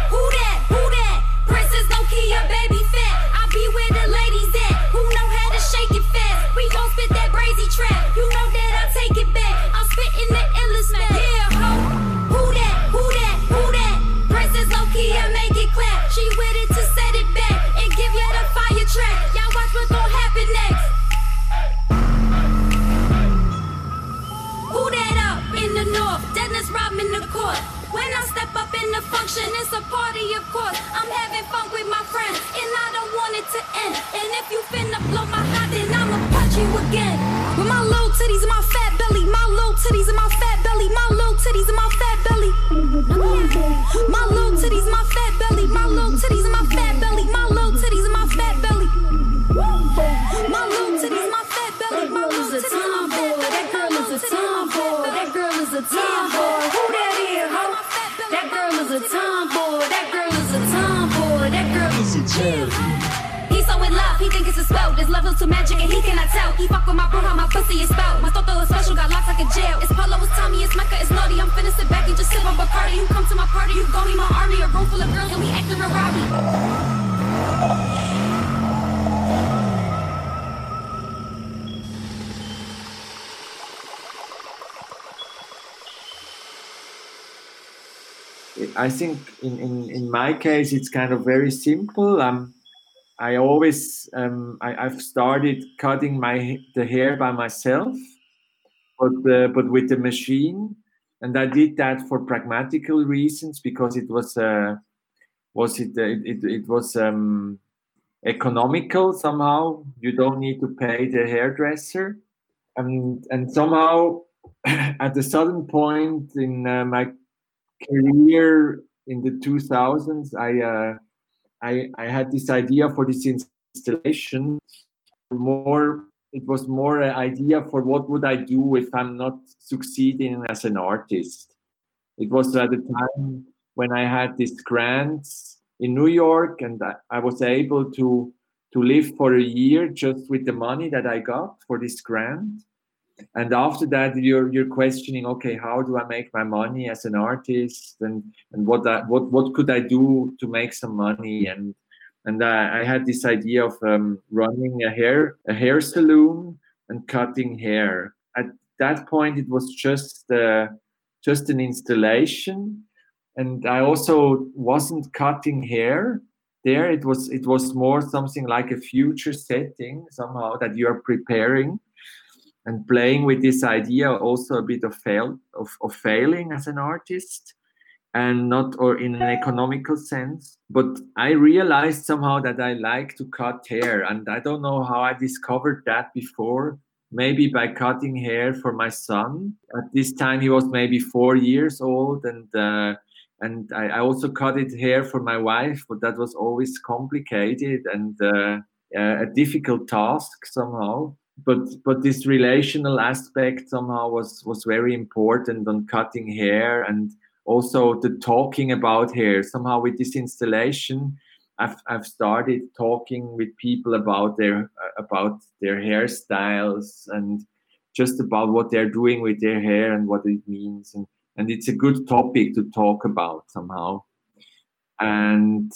It's a party, of course. I'm having fun with my friends, and I don't want it to end. And if you finna blow my hot, then I'ma punch you again. With my little titties and my fat belly, my little titties and my fat belly, my little titties and my fat belly. My little titties and my fat belly, my little titties and my fat belly, my little titties and my fat belly. My little titties and my fat belly, my little titties and my fat belly. That girl is a tomboy. That girl is a tomboy. Who that is, ho? That girl is a tomboy. That girl is a tomboy. That girl is a tomboy. He's so in love, he think it's a spell. This love is too magic and he cannot tell. He fuck with my bro, how my pussy is spelled. My toto is special, got locks like a jail. It's Polo, it's Tommy, it's Mecca, it's naughty. I'm finna sit back and just sip on Bacardi. You come to my party, you gon' be my army. A room full of girls and we acting a Robbie. I think in my case it's kind of very simple. I always I've started cutting the hair by myself, but with the machine, and I did that for pragmatical reasons because it was economical somehow. You don't need to pay the hairdresser, and somehow at a certain point in my career in the 2000s, I had this idea for this installation. It was more an idea for what would I do if I'm not succeeding as an artist. It was at the time when I had these grants in New York, and I was able to live for a year just with the money that I got for this grant. And after that, you're questioning, okay, how do I make my money as an artist, and what could I do to make some money? And I had this idea of running a hair salon and cutting hair. At that point, it was just an installation, and I also wasn't cutting hair there. It was more something like a future setting somehow that you are preparing. And playing with this idea, also a bit of failing as an artist, and not or in an economical sense. But I realized somehow that I like to cut hair, and I don't know how I discovered that before. Maybe by cutting hair for my son. At this time, he was maybe 4 years old, and I also cut hair for my wife, but that was always complicated and a difficult task somehow. But this relational aspect somehow was very important on cutting hair, and also the talking about hair. Somehow with this installation, I've started talking with people about their hairstyles and just about what they're doing with their hair and what it means, and it's a good topic to talk about somehow. And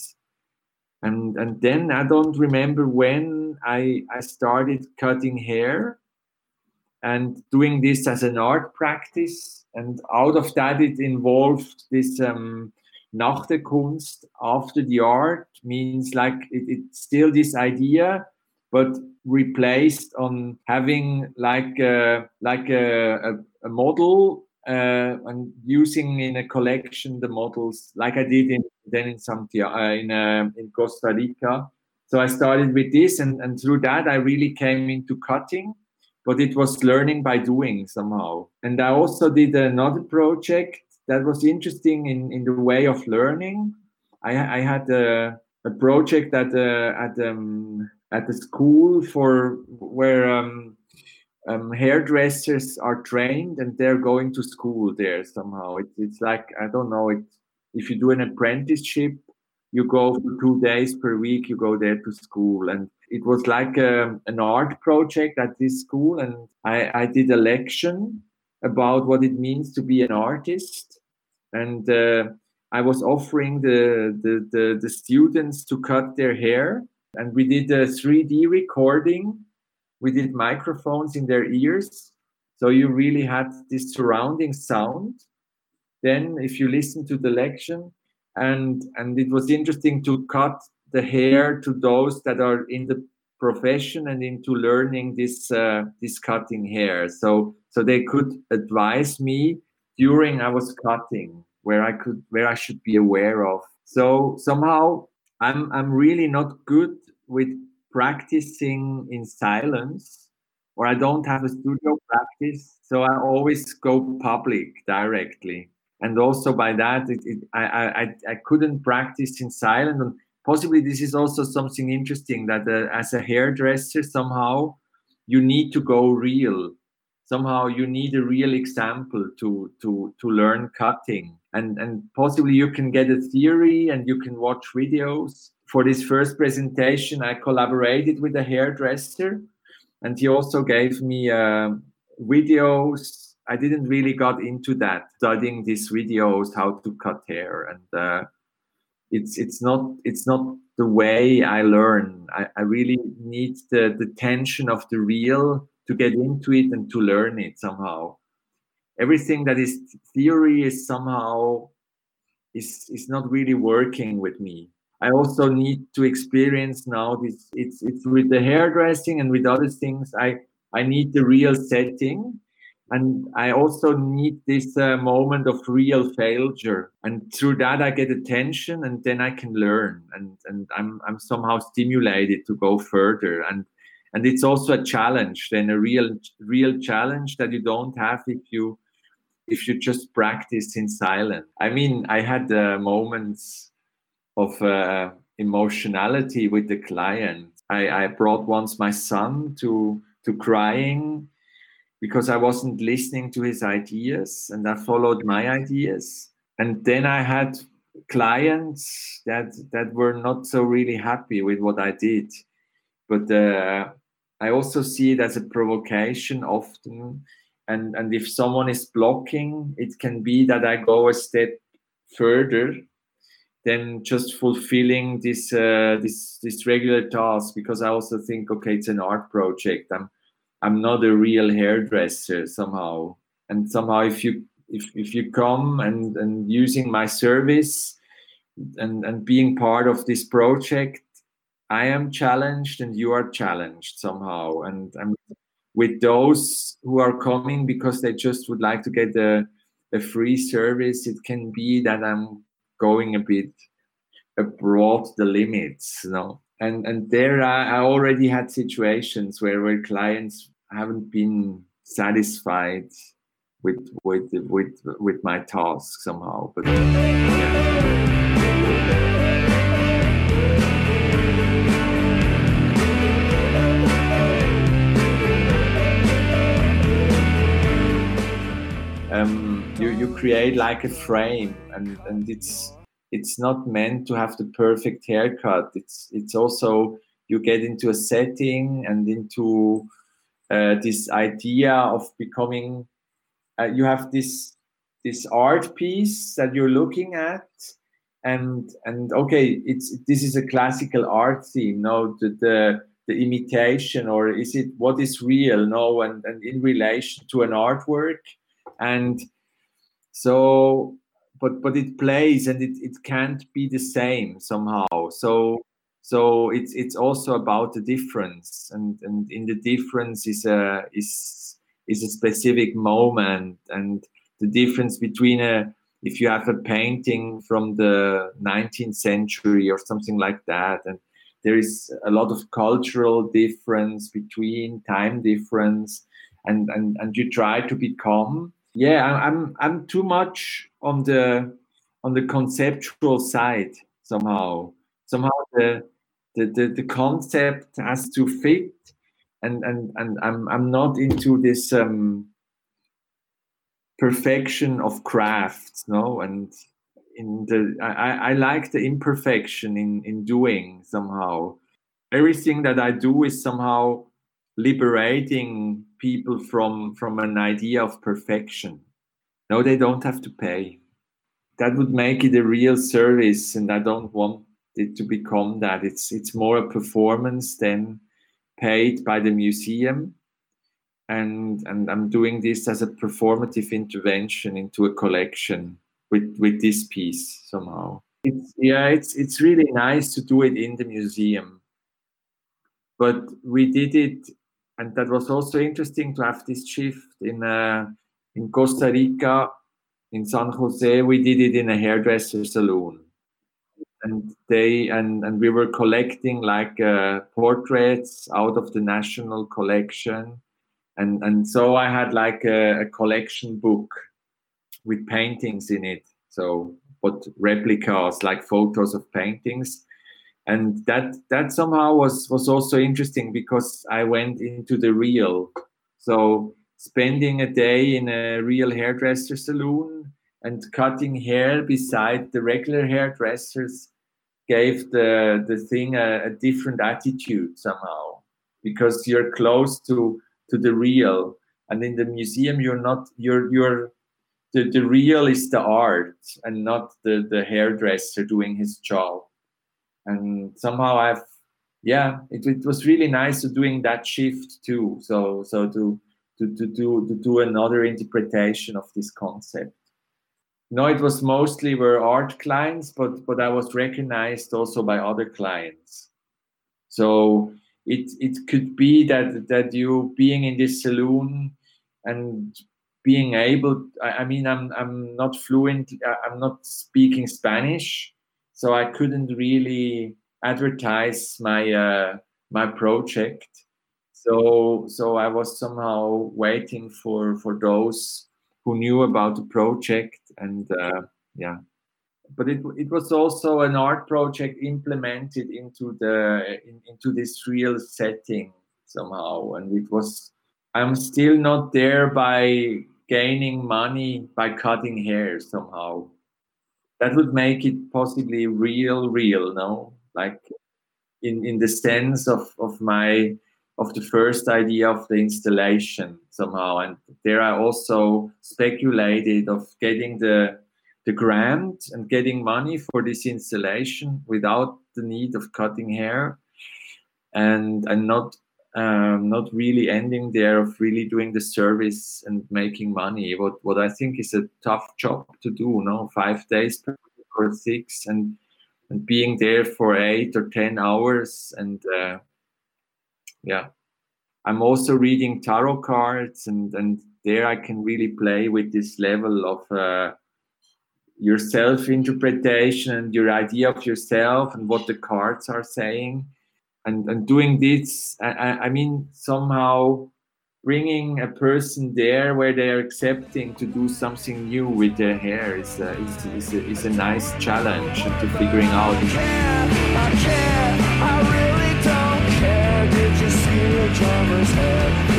then I don't remember when I started cutting hair and doing this as an art practice. And out of that, it involved this nach der Kunst, after the art, means like it's still this idea but replaced on having like a model and using in a collection the models, like I did in Costa Rica. So I started with this, and through that I really came into cutting, but it was learning by doing somehow. And I also did another project that was interesting in the way of learning. I had a project at the school where hairdressers are trained and they're going to school there somehow. It's like, I don't know, if you do an apprenticeship, you go for 2 days per week, you go there to school. And it was like an art project at this school. And I did a lection about what it means to be an artist. And I was offering the students to cut their hair. And we did a 3D recording. We did microphones in their ears. So you really had this surrounding sound. Then if you listen to the lection, and it was interesting to cut the hair to those that are in the profession and into learning this cutting hair. So they could advise me during I was cutting where I should be aware of. So somehow I'm really not good with practicing in silence, or I don't have a studio practice. So I always go public directly. And also by that, I couldn't practice in silence. And possibly this is also something interesting that as a hairdresser, somehow you need to go real. Somehow you need a real example to learn cutting. And possibly you can get a theory and you can watch videos. For this first presentation, I collaborated with a hairdresser, and he also gave me videos. I didn't really got into that, studying these videos, how to cut hair. And it's not the way I learn. I really need the tension of the real to get into it and to learn it somehow. Everything that is theory is somehow is not really working with me. I also need to experience now this. It's with the hairdressing and with other things. I need the real setting. And I also need this moment of real failure. And through that, I get attention, and then I can learn. And I'm somehow stimulated to go further. And it's also a challenge, then a real challenge that you don't have if you just practice in silence. I mean, I had moments of emotionality with the client. I brought once my son to crying, because I wasn't listening to his ideas and I followed my ideas. And then I had clients that were not so really happy with what I did. But I also see it as a provocation often. And if someone is blocking, it can be that I go a step further than just fulfilling this regular task, because I also think, okay, it's an art project. I'm not a real hairdresser somehow. And somehow if you come and using my service and being part of this project, I am challenged and you are challenged somehow. And I'm with those who are coming because they just would like to get a free service, it can be that I'm going a bit abroad the limits, you know. And there I already had situations where clients haven't been satisfied with my task somehow. But you create like a frame, and it's not meant to have the perfect haircut. It's also, you get into a setting and into this idea of becoming, you have this art piece that you're looking at, and okay, this is a classical art theme, no, the imitation, or is it what is real, no, and in relation to an artwork, and so but it plays, and it can't be the same somehow. So So it's also about the difference, and in the difference is a specific moment, and the difference between if you have a painting from the 19th century or something like that, and there is a lot of cultural difference between, time difference, and you try to become. Yeah, I'm too much on the conceptual side somehow. Somehow the concept has to fit, and I'm not into this perfection of crafts, no, and I like the imperfection in doing somehow. Everything that I do is somehow liberating people from an idea of perfection. No, they don't have to pay. That would make it a real service, and I don't want it to become that. It's more a performance than paid by the museum. And I'm doing this as a performative intervention into a collection with this piece somehow. It's really nice to do it in the museum. But we did it, and that was also interesting to have this shift in Costa Rica, in San Jose. We did it in a hairdresser salon, and we were collecting like portraits out of the national collection, and so I had like a collection book with paintings in it. So, but replicas, like photos of paintings. And that somehow was also interesting, because I went into the real. So spending a day in a real hairdresser salon and cutting hair beside the regular hairdressers gave the thing a different attitude somehow, because you're close to the real. And in the museum, the real is the art and not the hairdresser doing his job. And somehow it was really nice to doing that shift too. So to do another interpretation of this concept. No, it was mostly were art clients, but I was recognized also by other clients. So it could be that you being in this salon and being able. I mean, I'm not fluent. I'm not speaking Spanish. So I couldn't really advertise my my project. So I was somehow waiting for those who knew about the project, and But it was also an art project implemented into this real setting somehow, and it was. I'm still not there by gaining money by cutting hair somehow. That would make it possibly real, no? Like in the sense of the first idea of the installation somehow. And there I also speculated of getting the grant and getting money for this installation without the need of cutting hair, and not really ending there of really doing the service and making money. What I think is a tough job to do, no? 5 days per week or 6, and being there for 8 or 10 hours. And I'm also reading tarot cards, and there I can really play with this level of your self-interpretation and your idea of yourself and what the cards are saying. And doing this, I mean, somehow bringing a person there where they are accepting to do something new with their hair is a nice challenge, and to figuring out. I really don't care. Did you see the drummer's head?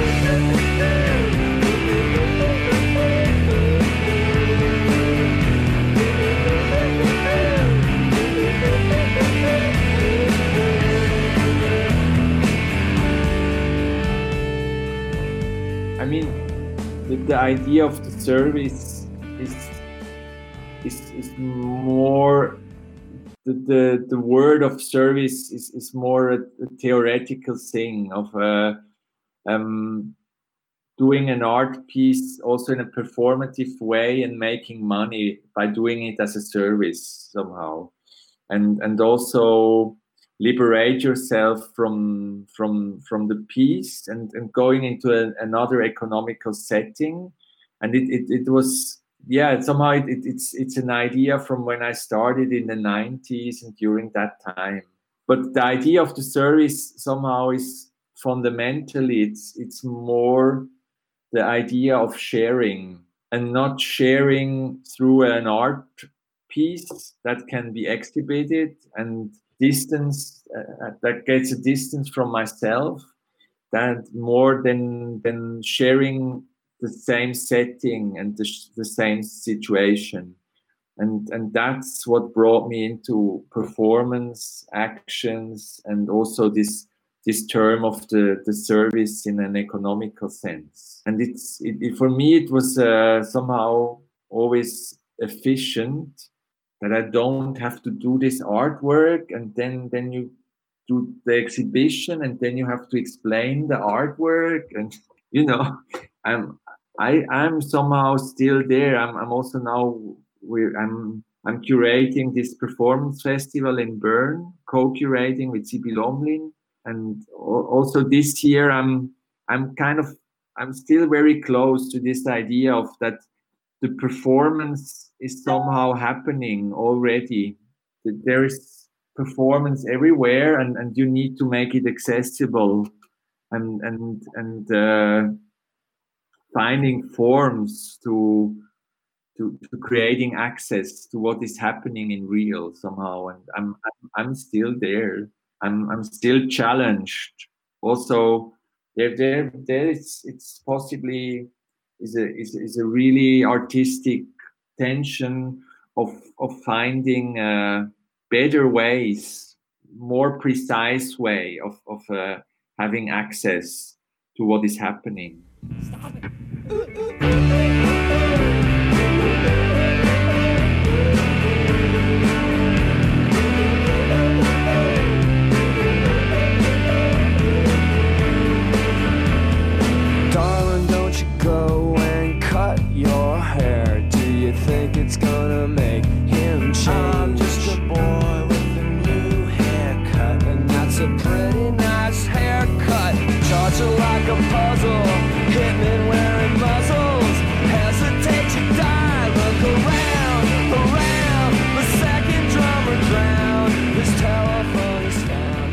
I mean, the idea of the service is more the word of service is more a theoretical thing of doing an art piece also in a performative way and making money by doing it as a service somehow, and also liberate yourself from the piece and going into another economical setting. And it was, somehow it's an idea from when I started in the 90s and during that time. But the idea of the service somehow is fundamentally, it's more the idea of sharing, and not sharing through an art piece that can be exhibited and distance, that gets a distance from myself, that more than sharing the same setting and the same situation. And that's what brought me into performance, actions, and also this term of the service in an economical sense. And for me, it was somehow always efficient that I don't have to do this artwork, and then you do the exhibition, and then you have to explain the artwork, and I'm somehow still there. I'm also now I'm curating this performance festival in Bern, co-curating with Sibyl Omlin, and also this year I'm still very close to this idea of that the performance is somehow happening already. There is performance everywhere, and you need to make it accessible, and finding forms to creating access to what is happening in real somehow. And I'm still there. I'm still challenged. Also, it's possibly is a really artistic tension of finding better ways, more precise way of having access to what is happening. Stop it. Darling, don't you go and cut your hair. Do you think it's gonna make him change? I'm just a boy with a new haircut, and that's a pretty nice haircut. Charge her like a puzzle, hitmen wearing muzzles. Hesitate to die, look around, the second drummer drowned. This telephone is found.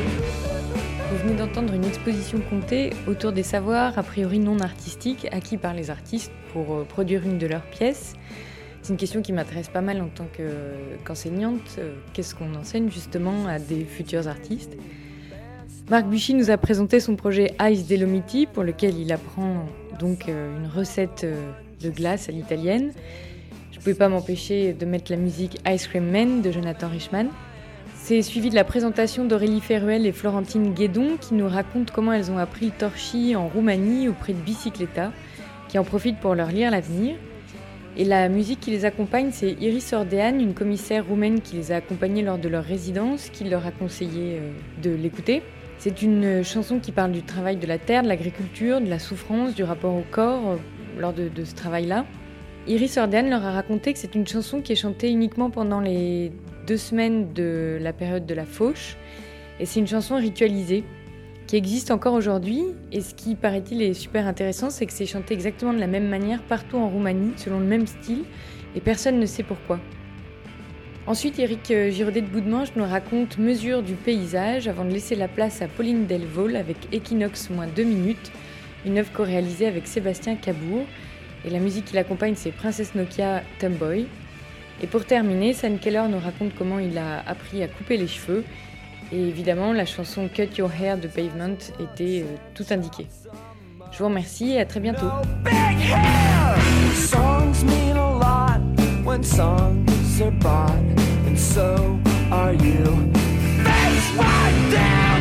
Vous venez d'entendre une exposition comptée autour des savoirs a priori non artistiques acquis par les artistes pour produire une de leurs pièces. C'est une question qui m'intéresse pas mal en tant qu'enseignante. Qu'est-ce qu'on enseigne justement à des futurs artistes ? Marc Buchy nous a présenté son projet Ice Delomiti, pour lequel il apprend donc une recette de glace à l'italienne. Je ne pouvais pas m'empêcher de mettre la musique Ice Cream Man de Jonathan Richman. C'est suivi de la présentation d'Aurélie Ferruel et Florentine Guédon qui nous racontent comment elles ont appris le torchis en Roumanie auprès de Bicicleta, qui en profite pour leur lire l'avenir. Et la musique qui les accompagne, c'est Iris Ordean, une commissaire roumaine qui les a accompagnées lors de leur résidence, qui leur a conseillé de l'écouter. C'est une chanson qui parle du travail de la terre, de l'agriculture, de la souffrance, du rapport au corps lors de ce travail-là. Iris Ordean leur a raconté que c'est une chanson qui est chantée uniquement pendant les 2 semaines de la période de la fauche. Et c'est une chanson ritualisée qui existe encore aujourd'hui. Et ce qui, paraît-il, est super intéressant, c'est que c'est chanté exactement de la même manière partout en Roumanie, selon le même style, et personne ne sait pourquoi. Ensuite, Éric Giraudet de Boudemange nous raconte Mesure du paysage avant de laisser la place à Pauline Delvaux avec Equinox moins 2 minutes, une œuvre co-réalisée avec Sébastien Cabourg. Et la musique qui l'accompagne, c'est Princess Nokia Tomboy. Et pour terminer, Sam Keller nous raconte comment il a appris à couper les cheveux. Et évidemment, la chanson Cut Your Hair de Pavement était tout indiquée. Je vous remercie et à très bientôt. When songs are bought, and so are you. Face right down!